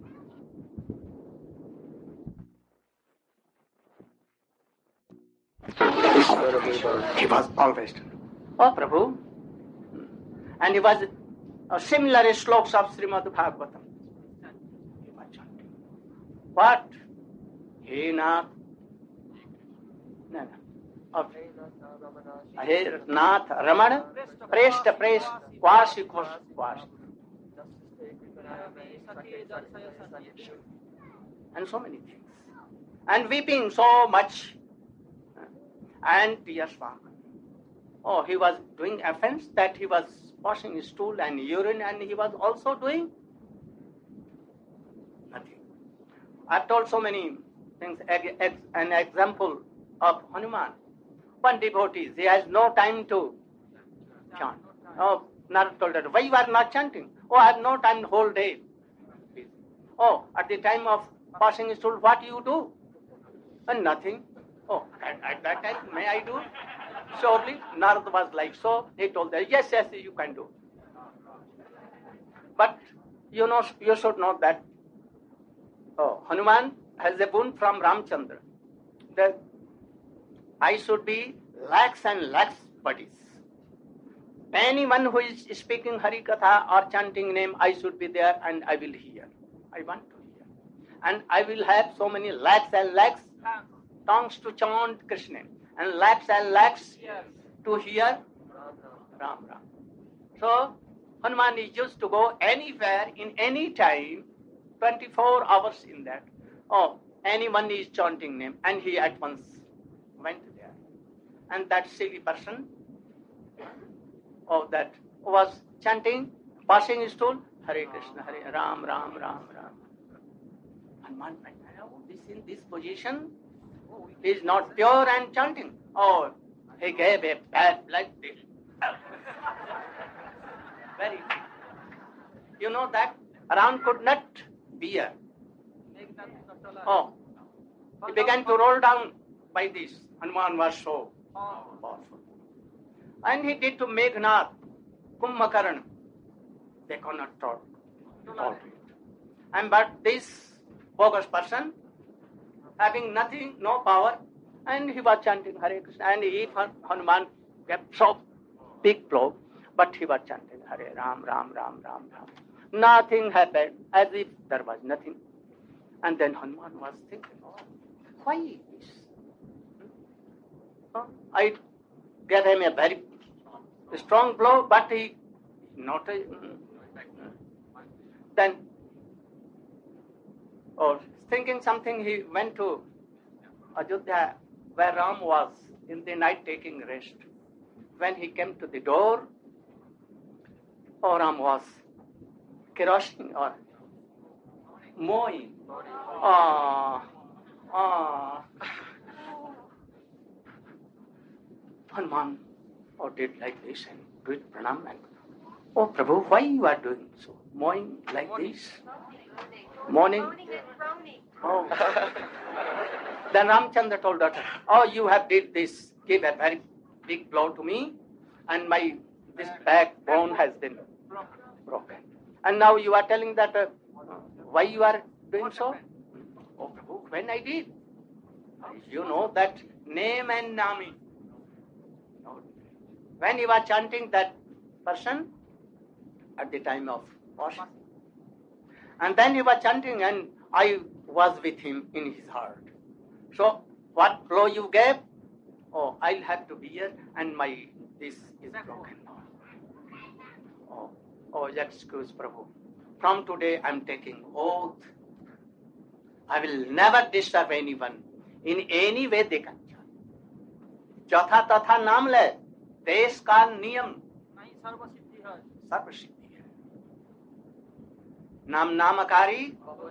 He was always, oh Prabhu. And he was uh, similar sloks of Srimad Bhagavatam. He was chanting. What? He Nath. No, no. Of He Nath Ramana. Presta Presta. Kwasi Kwasi. And so many things. And weeping so much. And tears were. Oh, he was doing offense that he was washing his stool and urine, and he was also doing nothing. I've told so many things. An example of Hanuman. One devotee, he has no time to chant. Oh, Narad told her, why you are not chanting? Oh, I have no time the whole day. Oh, at the time of washing his stool, what do you do? And nothing. Oh, at, at that time, may I do? Surely, Narad was like, so he told her, yes, yes, you can do. But, you know, you should know that, oh, Hanuman has a boon from Ramchandra, that I should be lakhs and lakhs buddies. Anyone who is speaking Hari Katha or chanting name, I should be there and I will hear. I want to hear. And I will have so many lakhs and lakhs tongues to chant Krishna, and lakhs and lakhs yes. to hear Ram Ram. So, Hanuman is used to go anywhere, in any time, twenty-four hours in that. Oh, anyone is chanting name, and he at once went there. And that silly person, oh, that was chanting, passing his stool, Hare Krishna, Hare Ram, Ram, Ram, Ram. Hanuman went, oh, this in this position, he is not pure and chanting. Oh, he gave a bad like this. Very. You know that Ram could not bear Oh, he began to roll down by this. Hanuman was so powerful. And he did to Meghnad, Kumbhakarna. They cannot tolerate. And but this bogus person, having nothing, no power, and he was chanting Hare Krishna. And if Hanuman kept so big blow, but he was chanting Hare Ram, Ram, Ram, Ram, Ram. Nothing happened, as if there was nothing. And then Hanuman was thinking, oh, why this? Oh, I gave him a very strong blow, but he not a, then or thinking something, he went to Ajodhya where Ram was in the night taking rest. When he came to the door, oh, Ram was kerosene or mowing. Ah, ah. Hanuman oh, did like this and did pranam and oh Prabhu, why you are doing so? Mowing like this? Morning? Oh. Then Ramchandra told daughter, oh, you have did this, give a very big blow to me, and my this backbone has been broken. And now you are telling that uh, why you are doing so? Oh Prabhu, when I did? You know that name and nami. When you are chanting that person at the time of worship. And then he was chanting and I was with him in his heart. So what blow you gave? Oh, I'll have to bear and my this is broken now. Oh, oh, excuse Prabhu. From today I'm taking oath. I will never disturb anyone in any way they can. Jatha tatha naam le. देश का नियम सर्वसिद्धि है सर्वसिद्धि है नाम नामकारी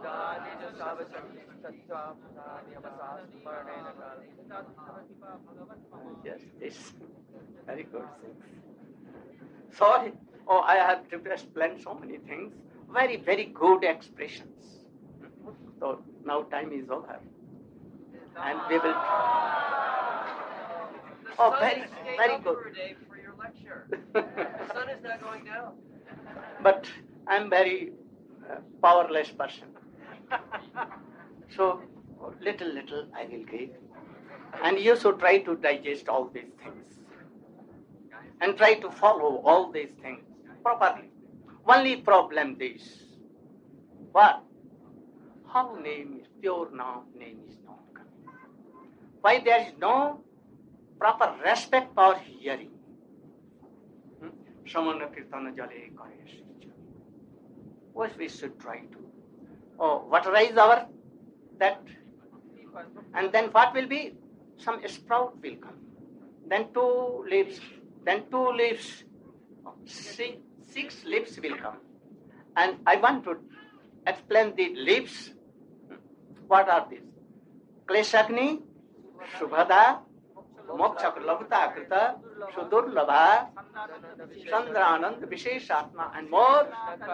yes this very good things. Sorry, oh I have to explain so many things, very very good expressions. So now time is over and we will oh, very, very good. For your lecture. The sun is not going down. But I'm very uh, powerless person. So little, little I will give. And you should try to digest all these things. And try to follow all these things properly. Only problem this. What? How name is pure now, name is not coming. Why there is no proper respect for hearing. Samana Kirtana Jale Kare. What we should try to. Oh, waterize our that. And then what will be? Some sprout will come. Then two leaves. Then two leaves. Six, six leaves will come. And I want to explain the leaves. What are these? Kleshagni, Shubhada, Moksha Labhata Krita, Sudurlabha, Chandranand, Visheshatma, and more.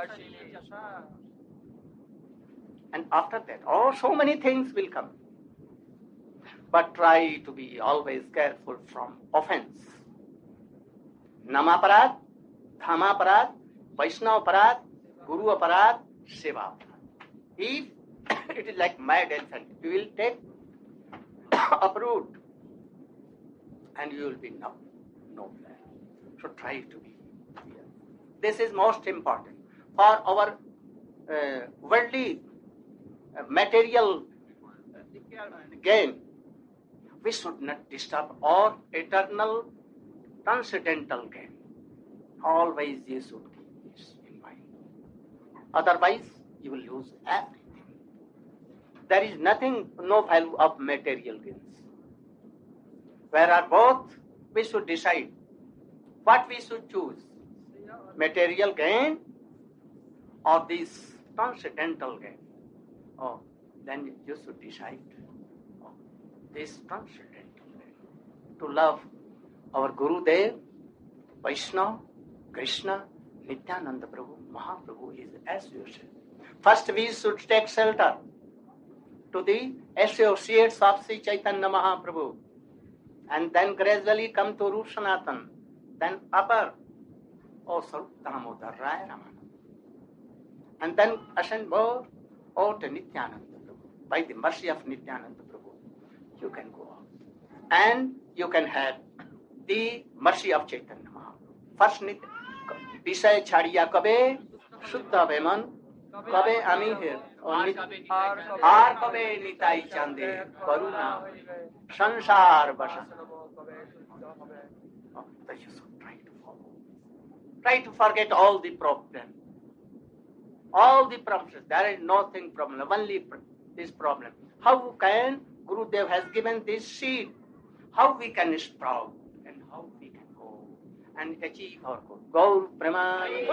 And after that, oh, so many things will come. But try to be always careful from offense. Namaparad, Dhamaparad, Vaishnavaparad, Guru Aparad, Seva Aparad. If it is like mad elephant, you will take uproot and you will be no, no plan. So try to be here. This is most important. For our uh, worldly uh, material gain, we should not disturb our eternal transcendental gain. Always you should keep this in mind. Otherwise, you will lose everything. There is nothing, no value of material gains. Where are both, we should decide what we should choose. Material gain or this transcendental gain. Oh, then you should decide oh, this transcendental gain. To love our Guru Dev, Vaishnava, Krishna, Nityananda Prabhu, Mahaprabhu is as usual. First we should take shelter to the associates of Sri Chaitanya Mahaprabhu, and then gradually come to Rup Sanatan, then upper, O Sarup Damodar Raya Ramana, and then ascend more, O to Nityananda Prabhu. By the mercy of Nityananda Prabhu, you can go on. And you can have the mercy of Chaitanya Mahaprabhu. First, Visay Chadiya Kabe, Shuddha Veman, Kabe Ami here, Ar Kabe Nitai Chande, Karuna, Sansar Basa. Oh, that you should try to follow. Try to forget all the problems. All the problems. There is nothing problem, only this problem. How can Gurudev has given this seed? How we can sprout and how we can go and achieve our goal. Gaur Preman.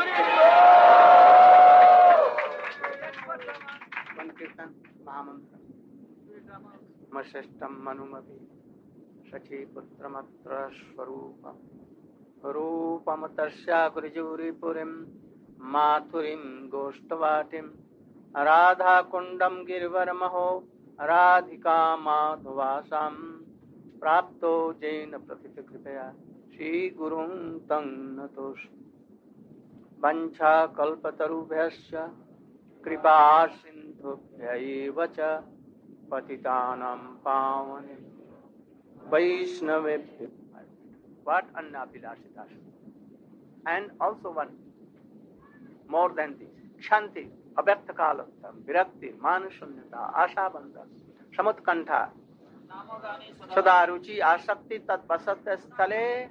One Kirtan Mahamantra. Masestam Manumavi Sachi Putramatra Swarupa Rupamatasya Gurjuri Purim Mathurim Goshtavatim Radha Kundam Girvaramaho Radhika Madhuvasam Prapto Jaina Prathita Kripaya Shri Gurung Tang Natos Vancha Kalpatarubhyasya Kripa Sindhubhyayivacha Patitanam Pavanim Vaishnavebhyo. What Anna Bilashitas. And also one more than this. Kshanti, Abhyakta Kalattam, Virakti, Manashunyata, Ashabandha, Samutkantha, Sadaruchi, Asakti, Tat Basat Stale.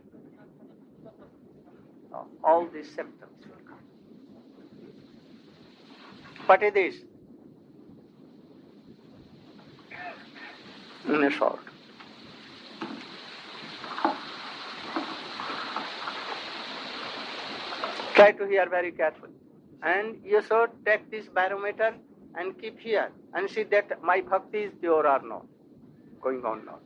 All these symptoms will come. What is this? In a short. Try to hear very carefully. And you should take this barometer and keep here and see that my bhakti is pure or not. Going on now.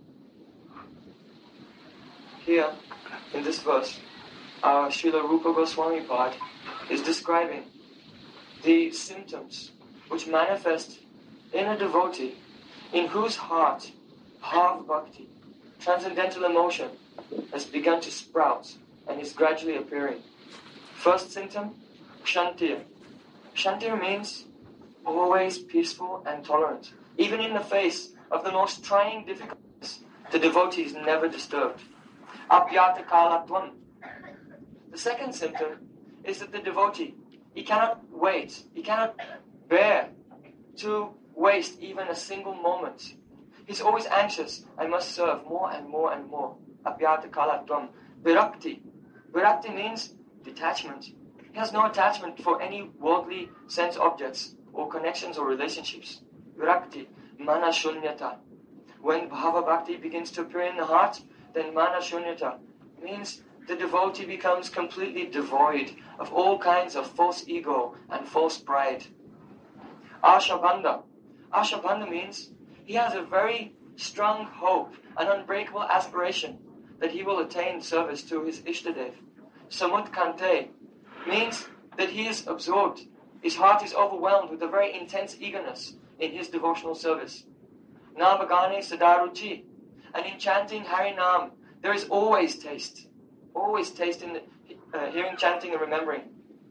Here, in this verse, our Srila Rupa Goswami Pad is describing the symptoms which manifest in a devotee in whose heart bhav bhakti, transcendental emotion, has begun to sprout and is gradually appearing. First symptom, kshantiya. Kshantiya means always peaceful and tolerant. Even in the face of the most trying difficulties, the devotee is never disturbed. Apyata kalatvam. The second symptom is that the devotee, he cannot wait, he cannot bear to waste even a single moment. He's always anxious, I must serve more and more and more. Apyata kalatvam. Virakti. Virakti means detachment. He has no attachment for any worldly sense objects or connections or relationships. Virakti, mana shunyata. When bhava bhakti begins to appear in the heart, then mana shunyata means the devotee becomes completely devoid of all kinds of false ego and false pride. Ashabandha. Ashabandha means he has a very strong hope, an unbreakable aspiration that he will attain service to his Ishtadev. Samutkante means that he is absorbed, his heart is overwhelmed with a very intense eagerness in his devotional service. Namagane Sadaruchi, and in chanting Hari Nam, there is always taste, always taste in the, uh, hearing, chanting, and remembering.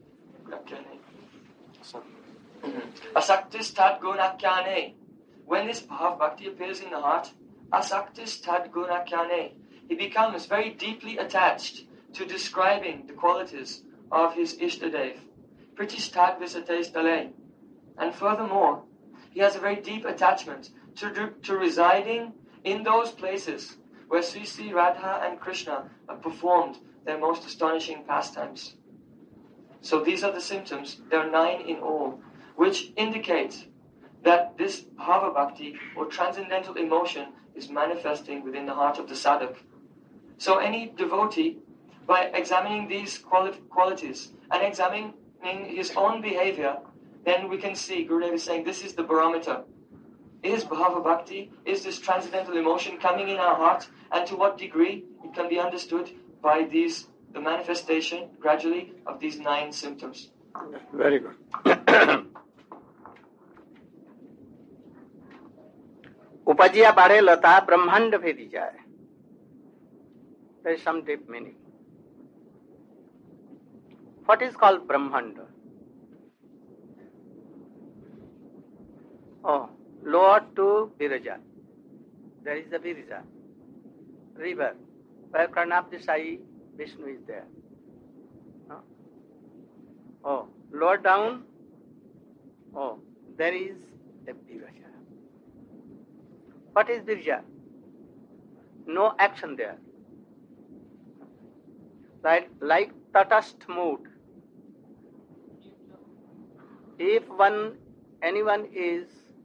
Asaktis tad gunakyane. When this bhav bhakti appears in the heart, asaktis tad gunakyane, he becomes very deeply attached to describing the qualities of his Ishtadev. Pritistad visate stale. And furthermore, he has a very deep attachment to, to residing in those places where Sri Sri Radha and Krishna have performed their most astonishing pastimes. So these are the symptoms, there are nine in all, which indicate that this bhava bhakti or transcendental emotion is manifesting within the heart of the sadhak. So any devotee, by examining these quali- qualities and examining his own behavior, then we can see, Gurudev is saying, this is the barometer. Is bhava bhakti, is this transcendental emotion coming in our heart, and to what degree it can be understood by these, the manifestation, gradually, of these nine symptoms. Very good. उपजिया बाढ़े लता ब्रह्मांड भेदी जाए. There is some deep meaning. What is called Brahmanda? Oh, lower to Viraja. There is the Viraja river where Karnapti Sai Vishnu is there. No? Oh, lower down. Oh, there is a Viraja. What is Viraja? No action there. Like, like Tatastha mood. If one, anyone is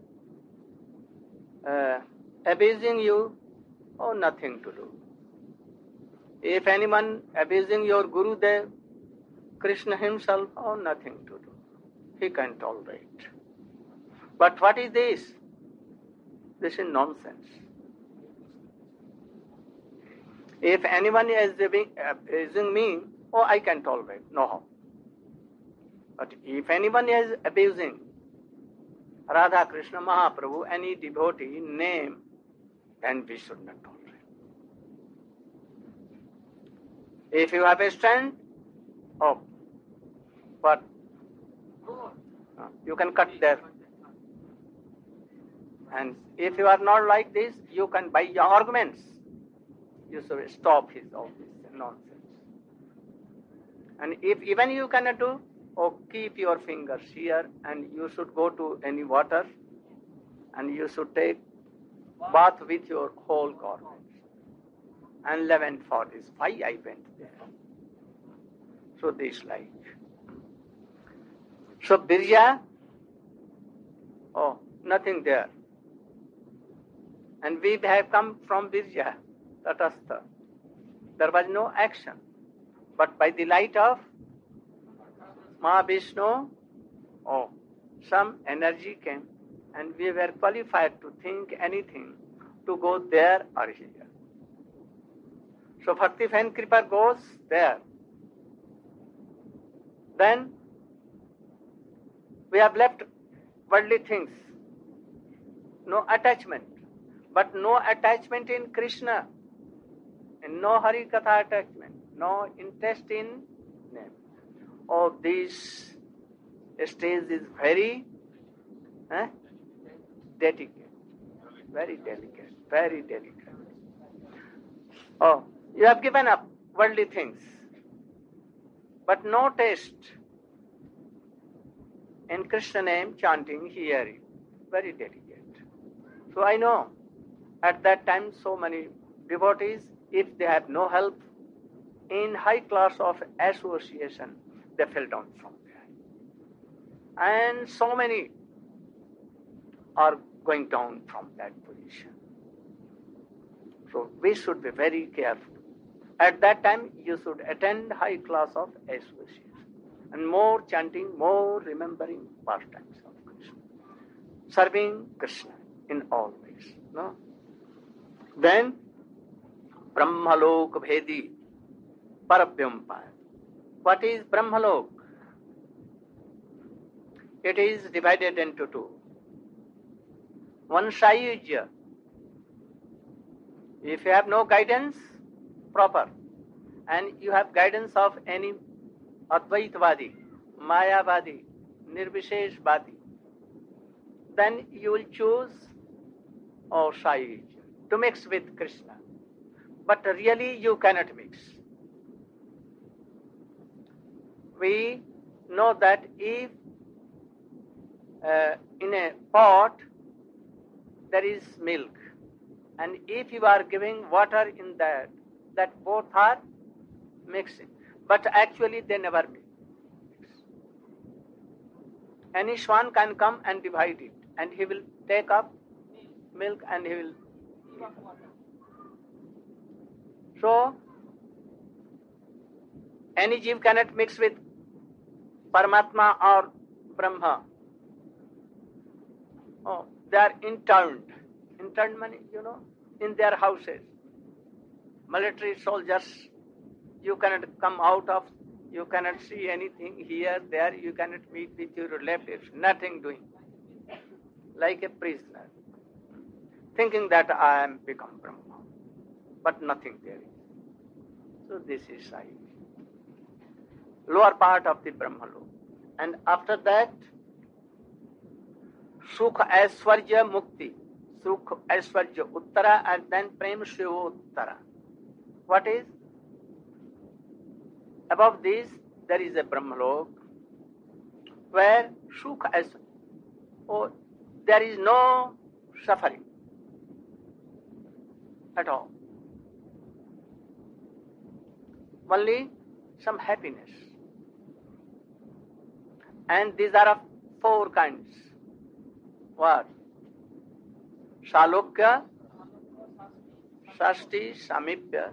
uh, abusing you, oh, nothing to do. If anyone abusing your Gurudev, Krishna himself, oh, nothing to do. He can tolerate. But what is this? This is nonsense. If anyone is abusing me, oh, I can tolerate, no harm. But if anyone is abusing Radha, Krishna, Mahaprabhu, any devotee name, then we should not tolerate. If you have a strength, oh, but uh, you can cut there. And if you are not like this, you can, by your arguments, you should stop his all this nonsense. And if even you cannot do, oh, keep your fingers here and you should go to any water and you should take bath with your whole garment. And lament for this. Why I went there? So this like. So Birja, oh, nothing there. And we have come from Birja, Tatastha. There was no action. But by the light of Mahavishnu, oh, some energy came and we were qualified to think anything, to go there or here. So Bhakti Fan Kripa goes there. Then we have left worldly things. No attachment. But no attachment in Krishna. And no Hari Katha attachment. No interest in name. Oh, this stage is very eh, delicate. Very delicate. Very delicate. Oh, you have given up worldly things. But no taste in Krishna name chanting, hearing. Very delicate. So I know at that time so many devotees, if they have no help in high class of association, they fell down from there. And so many are going down from that position. So we should be very careful. At that time, you should attend high class of association. And more chanting, more remembering pastimes of Krishna. Serving Krishna in all ways. No? Then, Brahmalok Bhedi Parabhyampaya. What is Brahmalok? It is divided into two. One Sayujya. If you have no guidance, proper, and you have guidance of any Advaitvadi, Mayavadi, Nirvisheshvadi, then you will choose or Sayujya to mix with Krishna. But really you cannot mix. We know that if uh, in a pot there is milk, and if you are giving water in that, that both are mixing. But actually they never mix. Any swan can come and divide it, and he will take up milk and he will eat. So, any jeev cannot mix with Paramatma or Brahma. Oh, they are interned. Interned money, you know, in their houses. Military soldiers, you cannot come out of, you cannot see anything here, there, you cannot meet with your relatives, nothing doing. Like a prisoner. thinking that I am become Brahma, but nothing there is. So this is Sai. Lower part of the Brahma Lok. And after that, Sukha Aishwarya Mukti, Sukha Aishwarya Uttara, and then Prem Shiva Uttara. What is? Above this, there is a Brahma Lok where Sukha Aishwarya, oh, there is no suffering at all. Only some happiness. And these are of four kinds. What? Shalokya, Shasti, Samipya,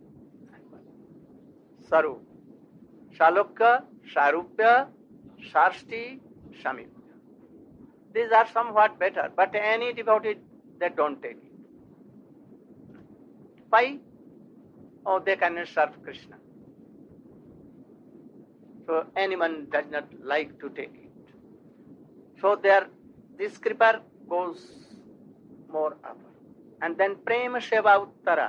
Sarup. Shalokya, Sarupya, Shasti, Samipya. These are somewhat better, but any devotee, they don't take it. Why? Oh, they cannot serve Krishna. So anyone does not like to take it. So there, this kripa goes more upper. And then Prema Seva Uttara.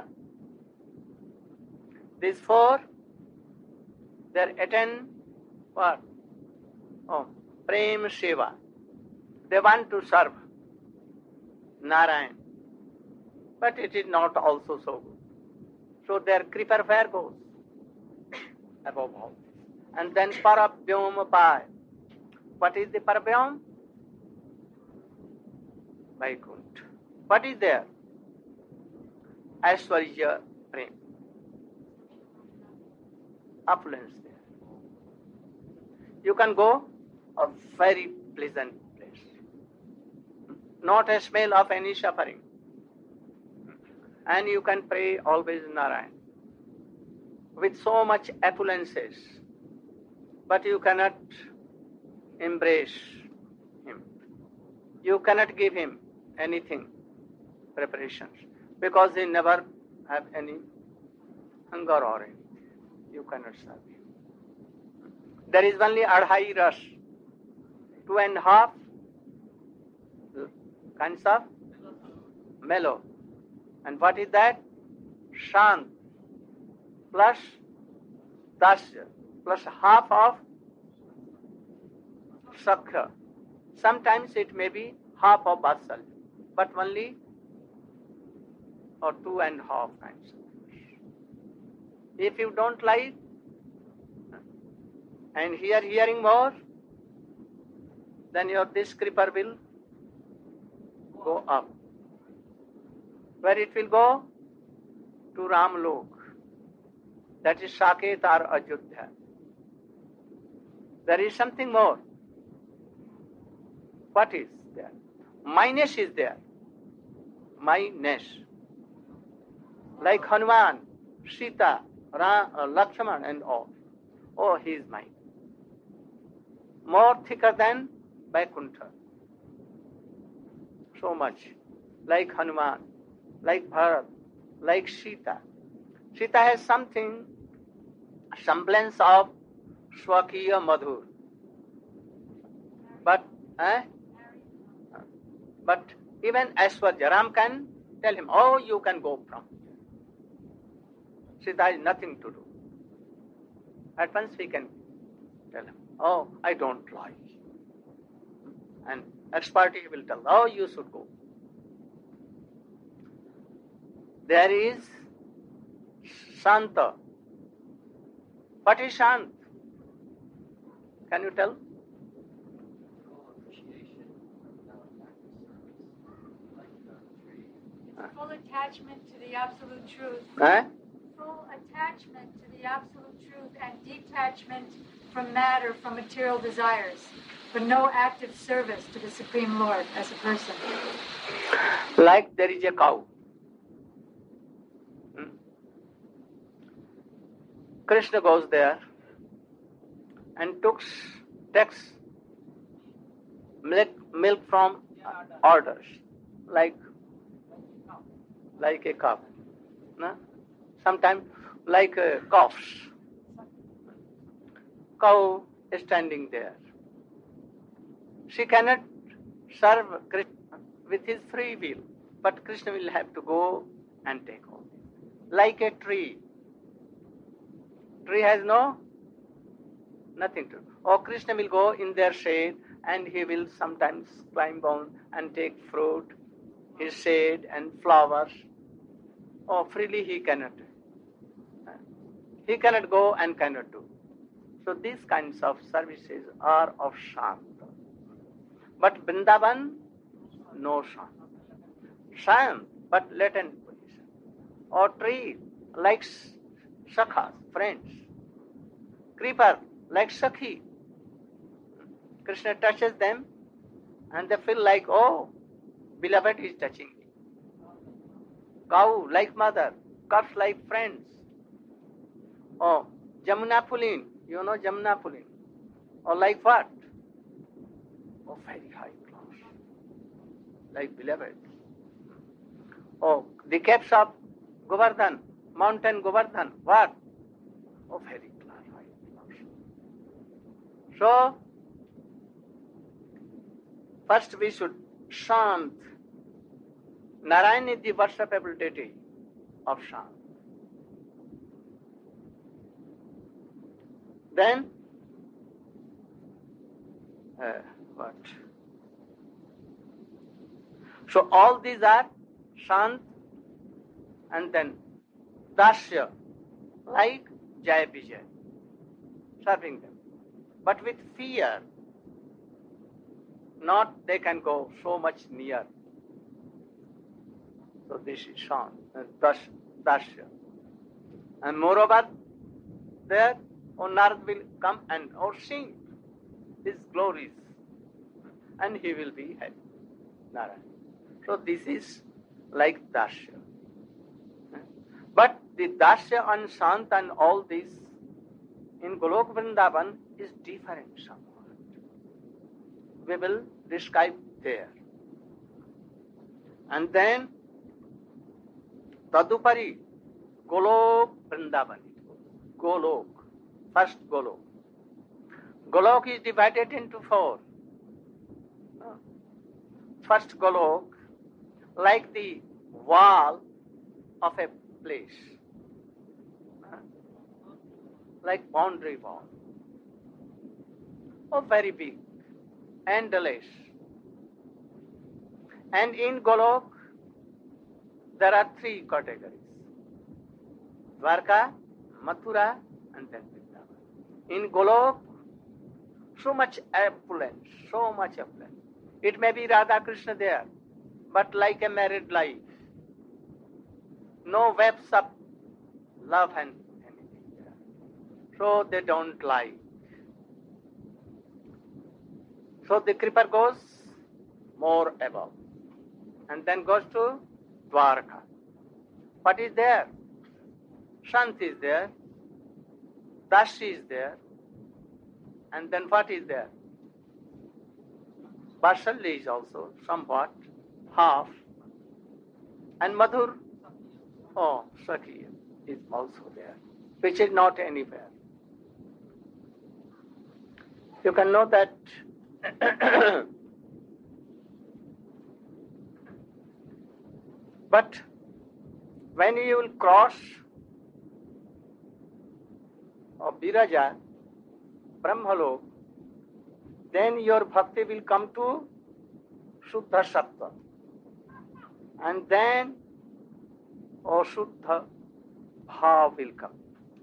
These four, they attain what? Oh, Prema Seva. They want to serve Narayan. But it is not also so good. So their kripa where goes? Above all. And then Paravyom Pai. What is the Paravyom? Vaikuntha. What is there? Aishwarya Prem. Affluence there. You can go a very pleasant place. Not a smell of any suffering. And you can pray always Narayan. With so much affulences. But you cannot embrace him. You cannot give him anything, preparations, because he never have any hunger or anything. You cannot serve him. There is only adhai ras, two and a half kinds of mellow. And what is that? Shant plus dasya plus half of sakha. Sometimes it may be half of vatsalya, but only or two and a half kinds. If you don't like, and here hearing more, then your this kripa will go up. Where it will go? To Ram Lok. That is Saket or Ajodhya. There is something more. What is there? Myness is there. Myness. Like Hanuman, Sita, Ram, uh, Lakshman and all. Oh, he is mine. More thicker than Vaikuntha. So much. Like Hanuman, like Bharat, like Sita. Sita has something, semblance of Swakiya Madhur. But, eh? But even Aishwarya, Ram can tell him, oh, you can go from here. Sita has nothing to do. At once he can tell him, oh, I don't like. And expertly he will tell, oh, you should go. There is Shanta. What is Shant? Can you tell? Full attachment to the absolute truth. Eh? Full attachment to the absolute truth and detachment from matter, from material desires, but no active service to the Supreme Lord as a person. Like there is a cow. Hmm? Krishna goes there and took, takes milk, milk from orders, like like a cow. No? Sometimes like a calves. Cow is standing there. She cannot serve Krishna with his free will, but Krishna will have to go and take all this. Like a tree. Tree has no, nothing to do. Or Krishna will go in their shade and he will sometimes climb on and take fruit, his shade and flowers. Or freely he cannot. He cannot go and cannot do. So these kinds of services are of Shanta. But Vrindavan, no Shanta. Shant, but latent position. Or tree, like Sakhas, friends. Creeper, like Sakhi. Krishna touches them and they feel like, oh, beloved is touching me. Cow, like mother. Calf, like friends. Oh, Jamuna Pulin, you know Jamuna Pulin. Or like what? Oh, very high class. Like beloved. Oh, the caps of Govardhan, mountain Govardhan, what? Oh, very high class. So, first we should Shant. Narayan is the worshipable deity of Shant. Then, uh, what? So all these are Shant and then Dasya, like Jaya Vijay, serving them. But with fear, not they can go so much near. So this is Shant, uh, Das, Dasya. And moreover, there, O Narad will come and or sing his glories, and he will be happy. Narad. So this is like Dasya. But the Dasya and Sant and all this in Golok Vrindavan is different somewhat. We will describe there. And then Tadupari, Golok Vrindavan. Golok. First Golok. Golok is divided into four. First Golok, like the wall of a place, like boundary wall. Oh, very big, endless. And in Golok, there are three categories. Dwarka, Mathura, and then Vrindavan. In Golok, so much opulence, so much opulence. It may be Radha Krishna there, but like a married life. No webs of love and anything there. So they don't lie. So the creeper goes more above. And then goes to Dwarka. What is there? Sant is there. Dashi is there. And then what is there? Varsalya is also somewhat, half. And Madhur, oh, Sakhi is also there, which is not anywhere. You can know that but when you will cross or Viraja, Brahmalok, then your bhakti will come to Shuddha Sattva. And then, O Shuddha Bhav will come.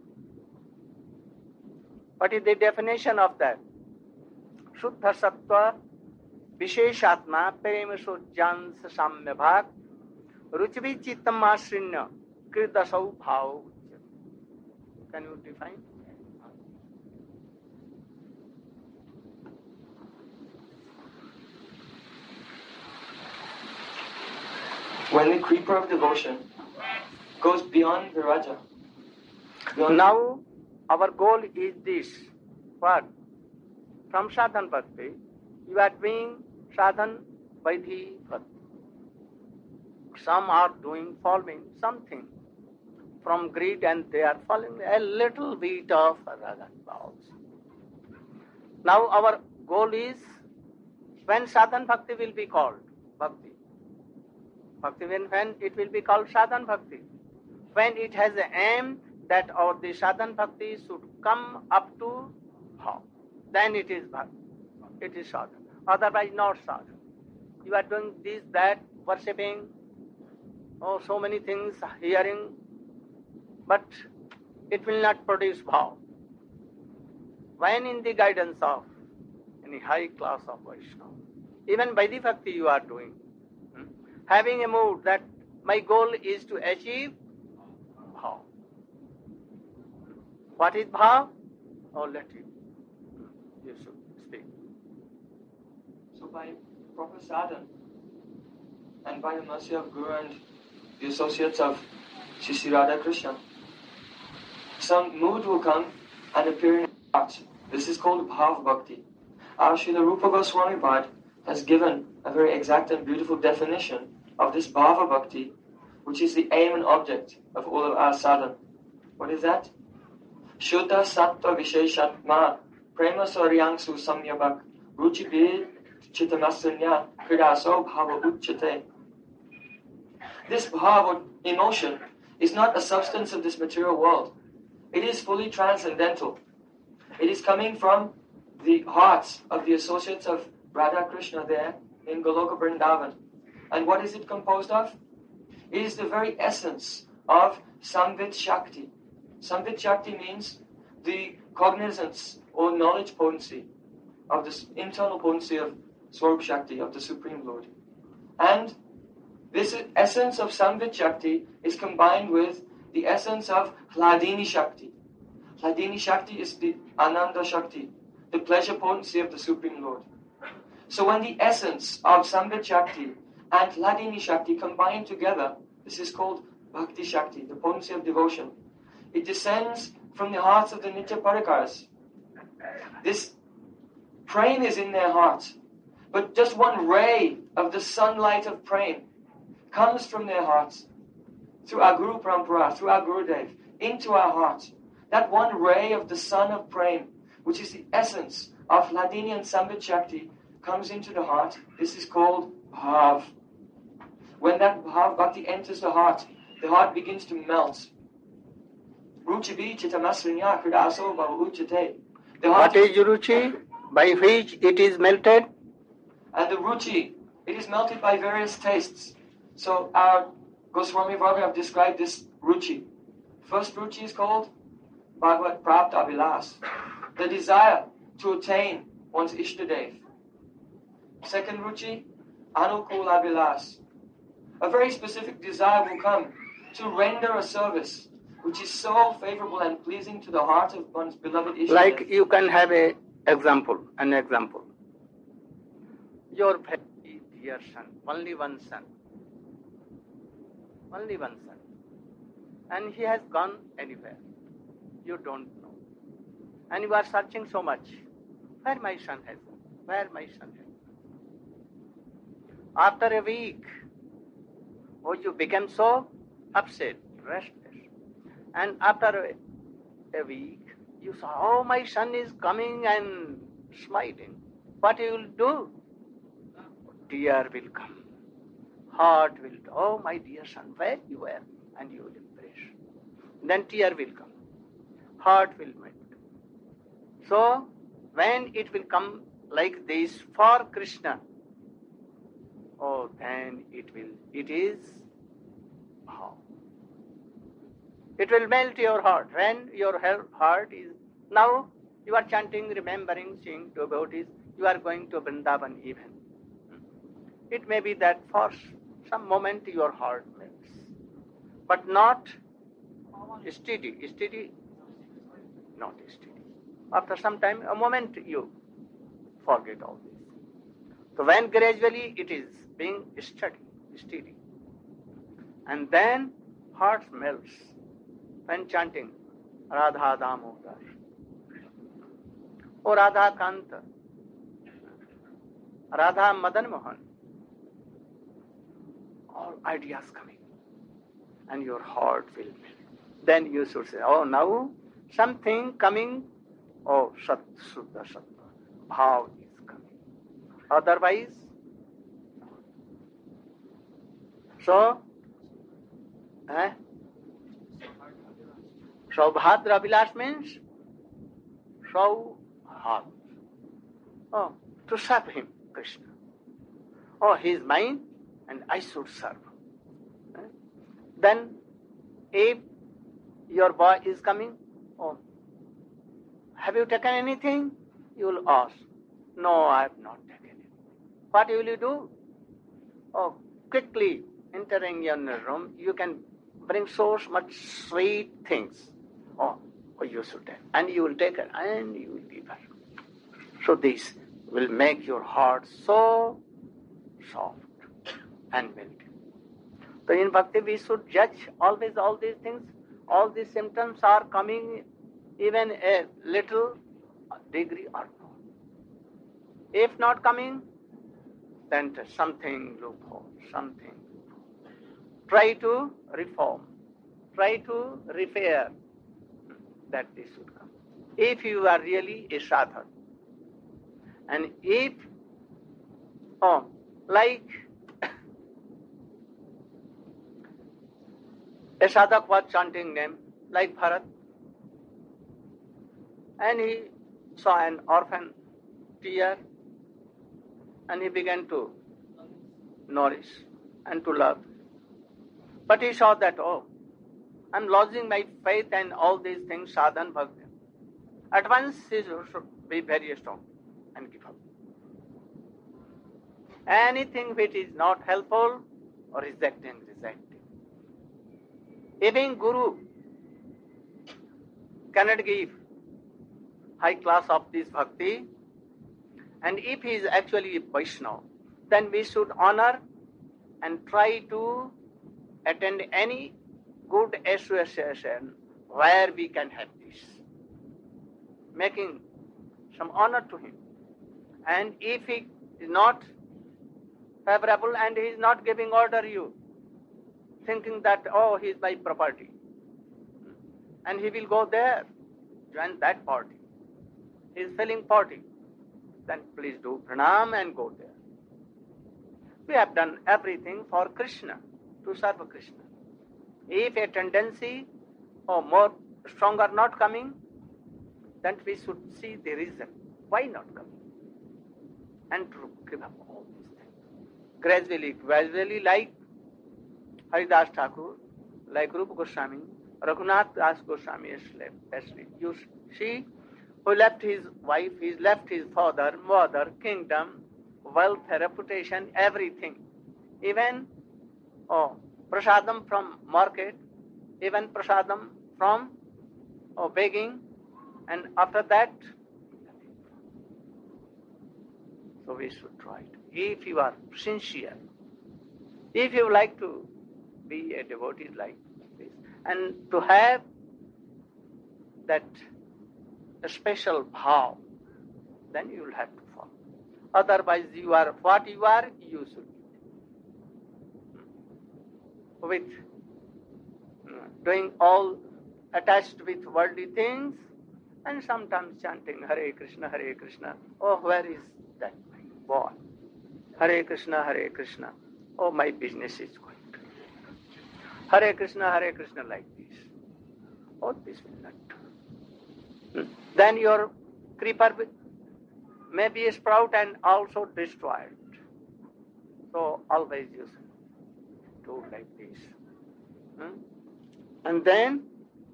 What is the definition of that? Shuddha Sattva, Visheshatma, Prema Sujjans Samya Bhag, Ruchvi Chittam Asrinya, Kridasau Bhav. Can you define? When the creeper of devotion goes beyond Viraja. Beyond Now, our goal is this. What? From sadhan bhakti, you are doing sadhan vaidhi bhakti. Some are doing, following something from greed and they are following a little bit of raga also. Now our goal is when sadhan bhakti will be called bhakti. Bhakti, when, when it will be called sadhan bhakti. When it has an aim that or the sadhan bhakti should come up to bhav, then it is bhakti. It is sadhan. Otherwise not sadhan. You are doing this, that, worshipping, oh, so many things, hearing, but it will not produce bhav. When in the guidance of any high class of Vaishnava, even by the bhakti you are doing, hmm, having a mood that my goal is to achieve bhav. What is bhav? Oh, let you, you should speak. So by proper sadhana and by the mercy of Guru and the associates of Sri Sri Radha Krishna, some mood will come and appear in our hearts. This is called Bhav Bhakti. Our Srila Rupa Goswami Pad has given a very exact and beautiful definition of this Bhava Bhakti, which is the aim and object of all of our sadhana. What is that? Shuddha Sattva Visheshatma Prema Saryangsu Samyabhak Ruchibir Chitamasanya Kridaso Bhava Uchate. This bhava emotion is not a substance of this material world. It is fully transcendental. It is coming from the hearts of the associates of Radha Krishna there in Goloka Vrindavan. And what is it composed of? It is the very essence of Samvit Shakti. Samvit Shakti means the cognizance or knowledge potency of the internal potency of Swarup Shakti, of the Supreme Lord. And this essence of Samvit Shakti is combined with the essence of Hladini Shakti. Hladini Shakti is the Ananda Shakti, the pleasure potency of the Supreme Lord. So when the essence of Samvit Shakti and Hladini Shakti combine together, this is called Bhakti Shakti, the potency of devotion. It descends from the hearts of the Nitya Parikaras. This prema is in their hearts, but just one ray of the sunlight of prema comes from their hearts through our Guru Parampara, through our Gurudev, into our hearts. That one ray of the sun of prema, which is the essence of Hladini and Samvit Shakti, comes into the heart. This is called Bhav. When that Bhav Bhakti enters the heart, the heart begins to melt. Ruchibi chitamasrinya kridaso bhava uchate. What is ruchi? By which it is melted? And the ruchi, it is melted by various tastes. So our Goswami Varga have described this ruchi. First ruchi is called Bhagavad Prapta Abhilas, the desire to attain one's Ishtadev. Second ruchi, Anukul Abhilas. A very specific desire will come to render a service which is so favorable and pleasing to the heart of one's beloved Ishtadev. Like you can have a example, an example. Your very dear son, only one son, only one son, and he has gone anywhere. You don't know. And you are searching so much. Where my son has gone? Where my son has gone? After a week, oh, you become so upset, restless. And after a, a week, you saw, oh, my son is coming and smiling. What you will do? Tear will come. Heart will, oh, my dear son, where you were? And you will embrace. Then tear will come. Heart will melt. So, when it will come like this for Krishna, oh, then it will, it is how? It will melt your heart. When your heart is, now you are chanting, remembering, seeing devotees, you are going to Vrindavan even. It may be that for some moment your heart melts, but not steady, steady, not steady. After some time, a moment you forget all this. So when gradually it is being steady, steady, and then heart melts when chanting Radha Damodar or Radha Kanta, Radha Madan Mohan, all ideas coming, and your heart will melt. Then you should say, oh, now something coming, oh, Sat, Suddha, Sattva, Bhav is coming. Otherwise, So, eh? Saubhadra Vilas means Saubhadra. Oh, to serve him, Krishna. Oh, he is mine and I should serve. Eh? Then, if your boy is coming, oh, have you taken anything? You will ask, no, I have not taken anything. What will you do? Oh, quickly entering your room, you can bring so much sweet things. Oh, oh, you should take. And you will take it and you will give her. So this will make your heart so soft and melting. So in Bhakti we should judge always all these things. All these symptoms are coming even a little degree or more. If not coming, then something loophole, something. Try to reform, try to repair that this should come. If you are really a sadhak, and if, oh, like a sadhak was chanting name, like Bharat, and he saw an orphan tear, and he began to nourish and to love. But he saw that, oh, I'm losing my faith and all these things, sadhan bhakti. At once he should be very strong and give up. Anything which is not helpful, or rejecting, rejecting. Even Guru cannot give high class of this bhakti, and if he is actually a Vaishnava, then we should honor and try to attend any good association where we can have this, making some honor to him. And if he is not favorable and he is not giving order you, thinking that, oh, he is my property, and he will go there, join that party, he is feeling party, then please do pranam and go there. We have done everything for Krishna, to serve Krishna. If a tendency or more stronger not coming, then we should see the reason why not coming, and to give up all these things. Gradually, gradually, like Haridas Thakur, like Rupa Goswami, Raghunath Das Goswami especially. You see, who left his wife, he left his father, mother, kingdom, wealth, reputation, everything. Even oh, prasadam from market, even prasadam from oh, begging, and after that, so we should try it. If you are sincere, if you like to be a devotee like this, and to have that special bhav, then you will have to follow. Otherwise, you are what you are, you should be. With doing all attached with worldly things, and sometimes chanting Hare Krishna, Hare Krishna. Oh, where is that boy? Hare Krishna, Hare Krishna. Oh, my business is going to. Hare Krishna, Hare Krishna like this. Oh, this will not do. Then your creeper may be a sprout and also destroyed. So always you do like this. Hmm? And then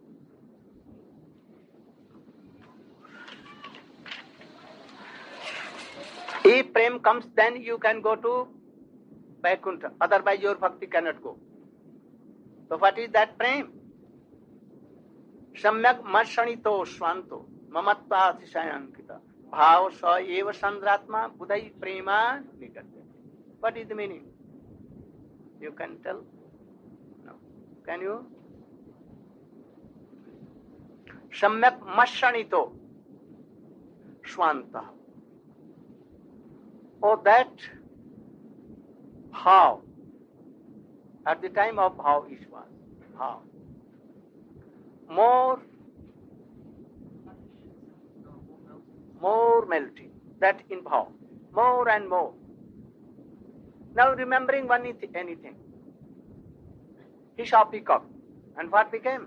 if prem comes, then you can go to Vaikuntha. Otherwise your bhakti cannot go. So what is that prem? Samyak mashanito swanto mamatva athisayankita bhav sa eva sandratma budai prema nikate. What is the meaning? You can tell? No. Can you? Samyak mashanito swanta. Oh, that how? At the time of how it was. How? More, more melting. That in how? More and more. Now remembering one anything. he saw peacock. And what became?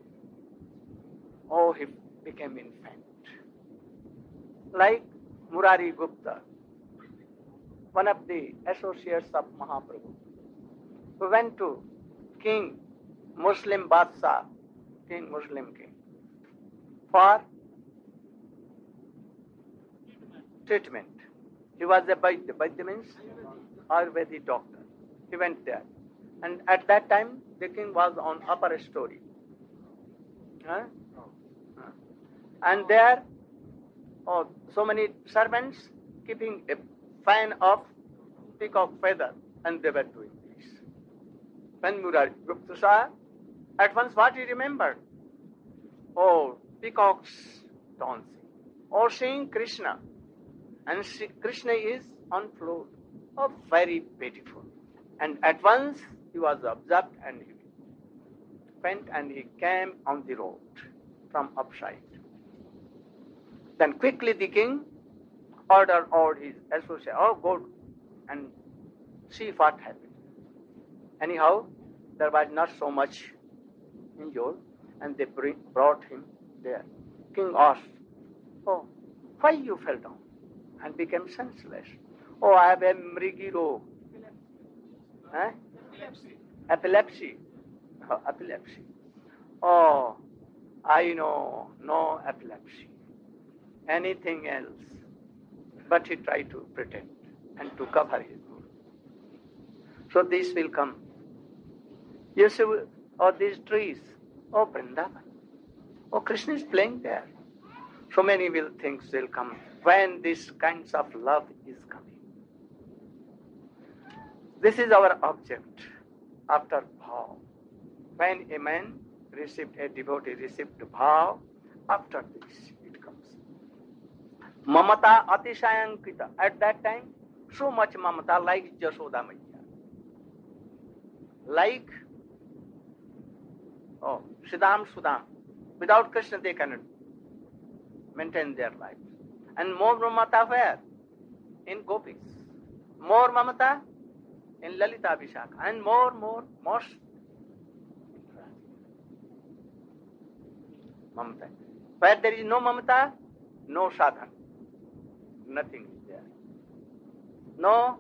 Oh, he became infant. Like Murari Gupta, one of the associates of Mahaprabhu, who went to King Muslim Badshah, King Muslim King, for treatment. He was a Vaidya. Vaidya means Ayurvedic doctor. He went there. And at that time, the king was on upper story. Huh? Huh. And there, oh, so many servants keeping a fan of peacock feather, and they were doing this. When Murari Gupta saw, at once what he remembered? Oh, peacocks dancing. Or seeing Krishna. And Sri Krishna is on floor. Oh, very beautiful. And at once he was observed and he went and he came on the road from upside. Then quickly the king ordered all his associates, oh, go and see what happened. Anyhow, there was not so much injured, and they bring, brought him there. King asked, oh, why you fell down and became senseless? Oh, I have a mrigi rog. Eh? Epilepsy. Epilepsy. Oh, epilepsy. Oh, I know, no epilepsy. Anything else. But he tried to pretend and to cover his mood. So this will come. You see, oh, these trees, oh, Vrindavan. Oh, Krishna is playing there. So many will things will come when this kinds of love is coming. This is our object after bhav. When a man received, a devotee received bhav, after this it comes. Mamata atishayankita. At that time, so much mamata like Jashoda Maiya. Like, oh, Siddham Sudham. Without Krishna they cannot maintain their life. And more mamata where? In Gopis. More mamata in Lalita Vishakha. And more, more, most mamata. Where there is no mamata, no sadhana. Nothing is there. No,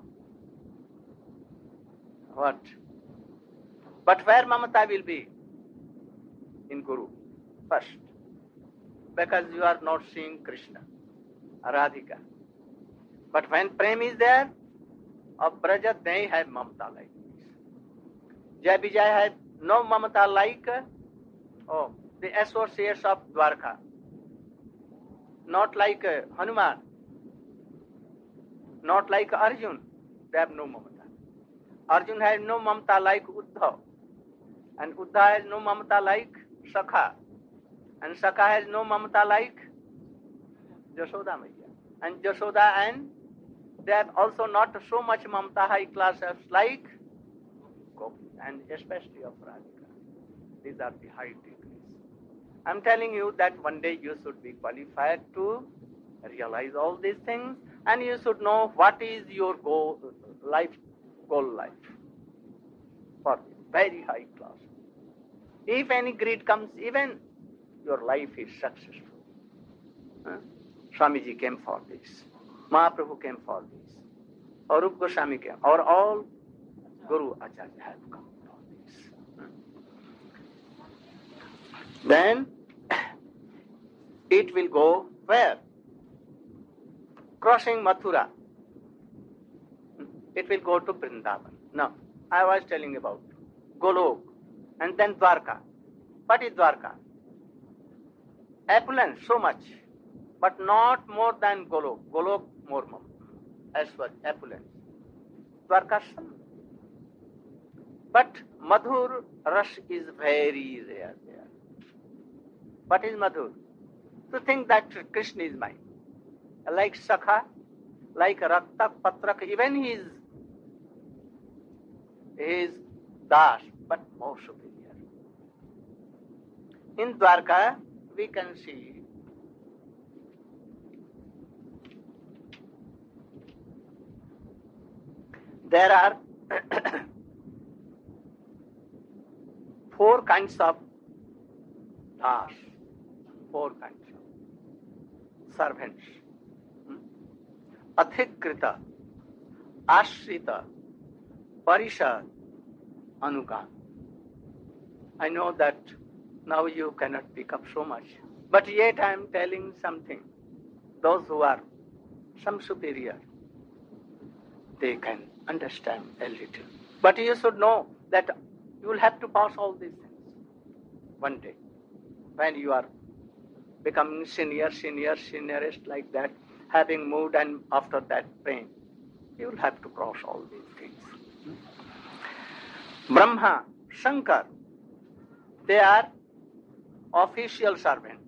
what? But where mamata will be? In Guru, first. Because you are not seeing Krishna, Radhika. But when prem is there, of Braja, they have mamata like this. Jai Vijay had no mamata like, oh, the associates of Dwarka. Not like uh, Hanuman. Not like Arjun. They have no mamata. Arjun has no mamata like Uddhav. And Uddhav has no mamata like Sakha. And Sakha has no mamata like Jashoda Maiya. And Jashoda and they have also not so much mamata high class as like Gopi. And especially of Radhika. These are the high degrees. I'm telling you that one day you should be qualified to realize all these things, and you should know what is your goal, life, goal life for very high class. If any greed comes, even your life is successful. Huh? Swamiji came for this. Mahaprabhu came for this. Arup Goswami came. Or all Guru Acharya have come for this. Huh? Then it will go where? Crossing Mathura. It will go to Vrindavan. Now, I was telling about Golok and then Dwarka. What is Dwarka? Opulence, so much, but not more than Golok. Golok more, more as well, opulence. Dwarka some. But Madhur Rash is very rare there. What is Madhur? To think that Krishna is mine. Like Sakha, like Rakta, Patrak, even he is, he is Das, but more superior. In Dwarka, we can see there are four kinds of das, four kinds of servants. Hmm? Adhikrita, Ashrita, Parishad, Anugam. I know that now you cannot pick up so much, but yet I am telling something. Those who are some superior, they can understand a little. But you should know that you will have to pass all these things one day. When you are becoming senior, senior, seniorist like that, having moved and after that pain, you will have to cross all these things. Brahma, Shankar, they are official servant.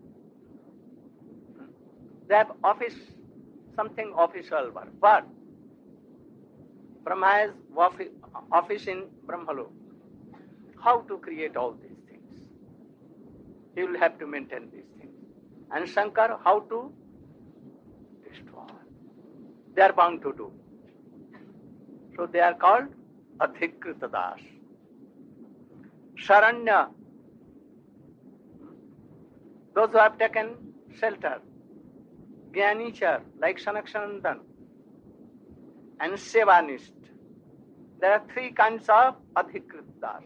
They have office, something official work. But Brahma has office in Brahmalok. How to create all these things? He will have to maintain these things. And Shankar, how to destroy? They are bound to do. So they are called Adhikrita Das. Sharanya, those who have taken shelter. Jnanichar, like Sanaksanandan, and Sevanist. There are three kinds of Adhikritas.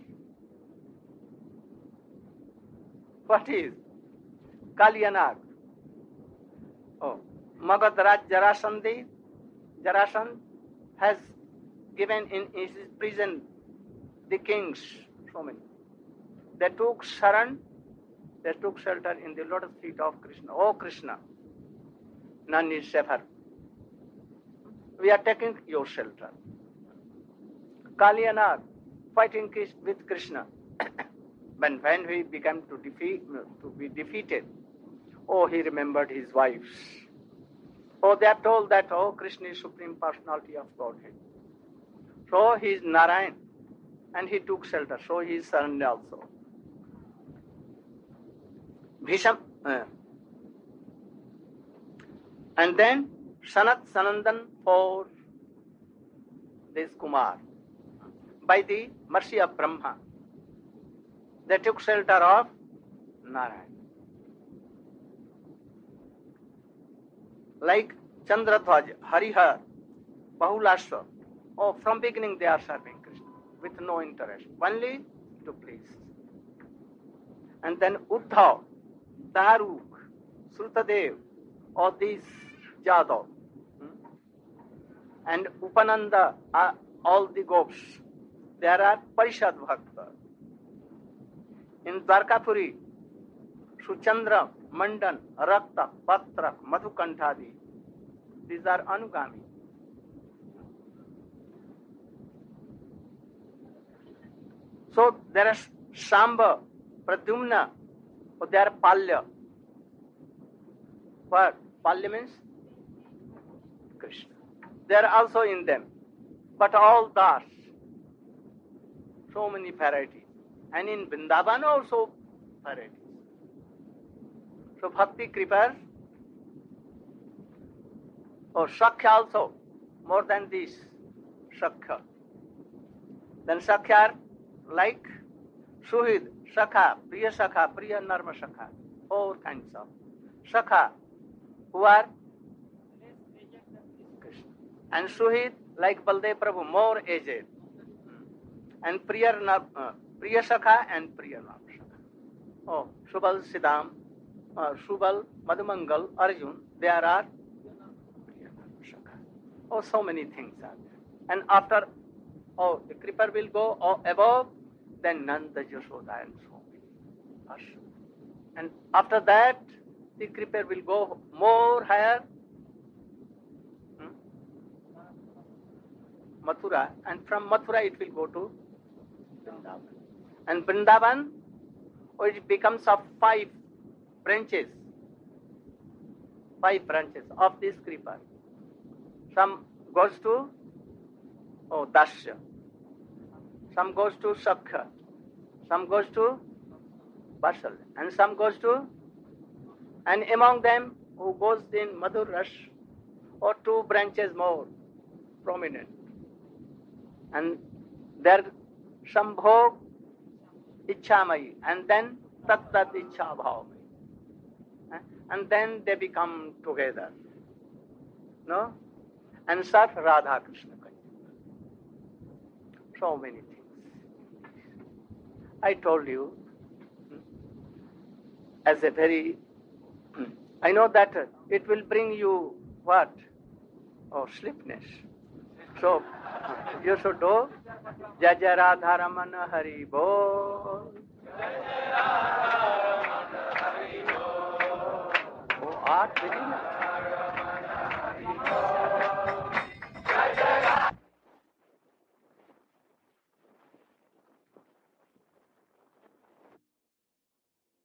What is? Kalyanag. Oh, Magadhraj Jarasandhi, Jarasandh has given in his prison the kings, so many. They took Sharan, they took shelter in the lotus feet of Krishna. Oh Krishna, none is safer. We are taking your shelter. Kalyanag, fighting with Krishna. When, when he began to defeat, to be defeated, oh, he remembered his wives. Oh, they have told that, oh, Krishna is Supreme Personality of Godhead. So he is Narayan, and he took shelter. So he is Saranya also. Bhisham, uh, and then Sanat Sanandan for this Kumar. By the mercy of Brahma, they took shelter of Narayan. Like Chandradhwaj, Harihar, Bahulashwa. Oh, from beginning they are serving Krishna with no interest, only to please. And then Uddhav, Daruk, Srutadev, all these Jadav, and Upananda, uh, all the gopis. There are Parishad Bhakta. In Dwarkapuri, Suchandra, Mandan, Rakta, Patra, Madhukantadi. These are Anugami. So there are Shamba, Pradyumna, or there are Palya. What? Palya means Krishna. They are also in them. But all Das. So many varieties. And in Vrindavan also varieties. So Bhakti Kripa, or Shakhya also, more than this, Shakhya. Then Shakhya like Suhid, Shakha, Priya Shakha, Priya Narma Shakha, four kinds of Shakha, who are Krishna. And Suhid like Baldev Prabhu, more aged. And Priya, uh, Priya Shakha and Priya Narma Shakha. Oh, Shubal Siddham, uh, Shubal, Madhumangal, Arjun, they are our Priya Narma Shakha. Oh, so many things are there. And after, oh, the Kripa will go oh, above, then Nanda, Yashoda and so on. And after that, the Kripa will go more higher, hmm? Mathura, and from Mathura it will go to Vrindavan. And Vrindavan, oh, it becomes of five branches, five branches of this Kripa. Some goes to oh, Dasya, some goes to Sakha, some goes to Basal, and some goes to, and among them who goes in Madhur Rash, or two branches more prominent. And there Shambhog Icchamayi, and then Tat Tat Ichha Bhavamayi. And then they become together. No? And serve Radha Krishna. So many things. I told you, as a very, I know that it will bring you what? Oh, sleepiness. So, you should do Jai Jai Radha Ramana Hari Bol. Oh, art,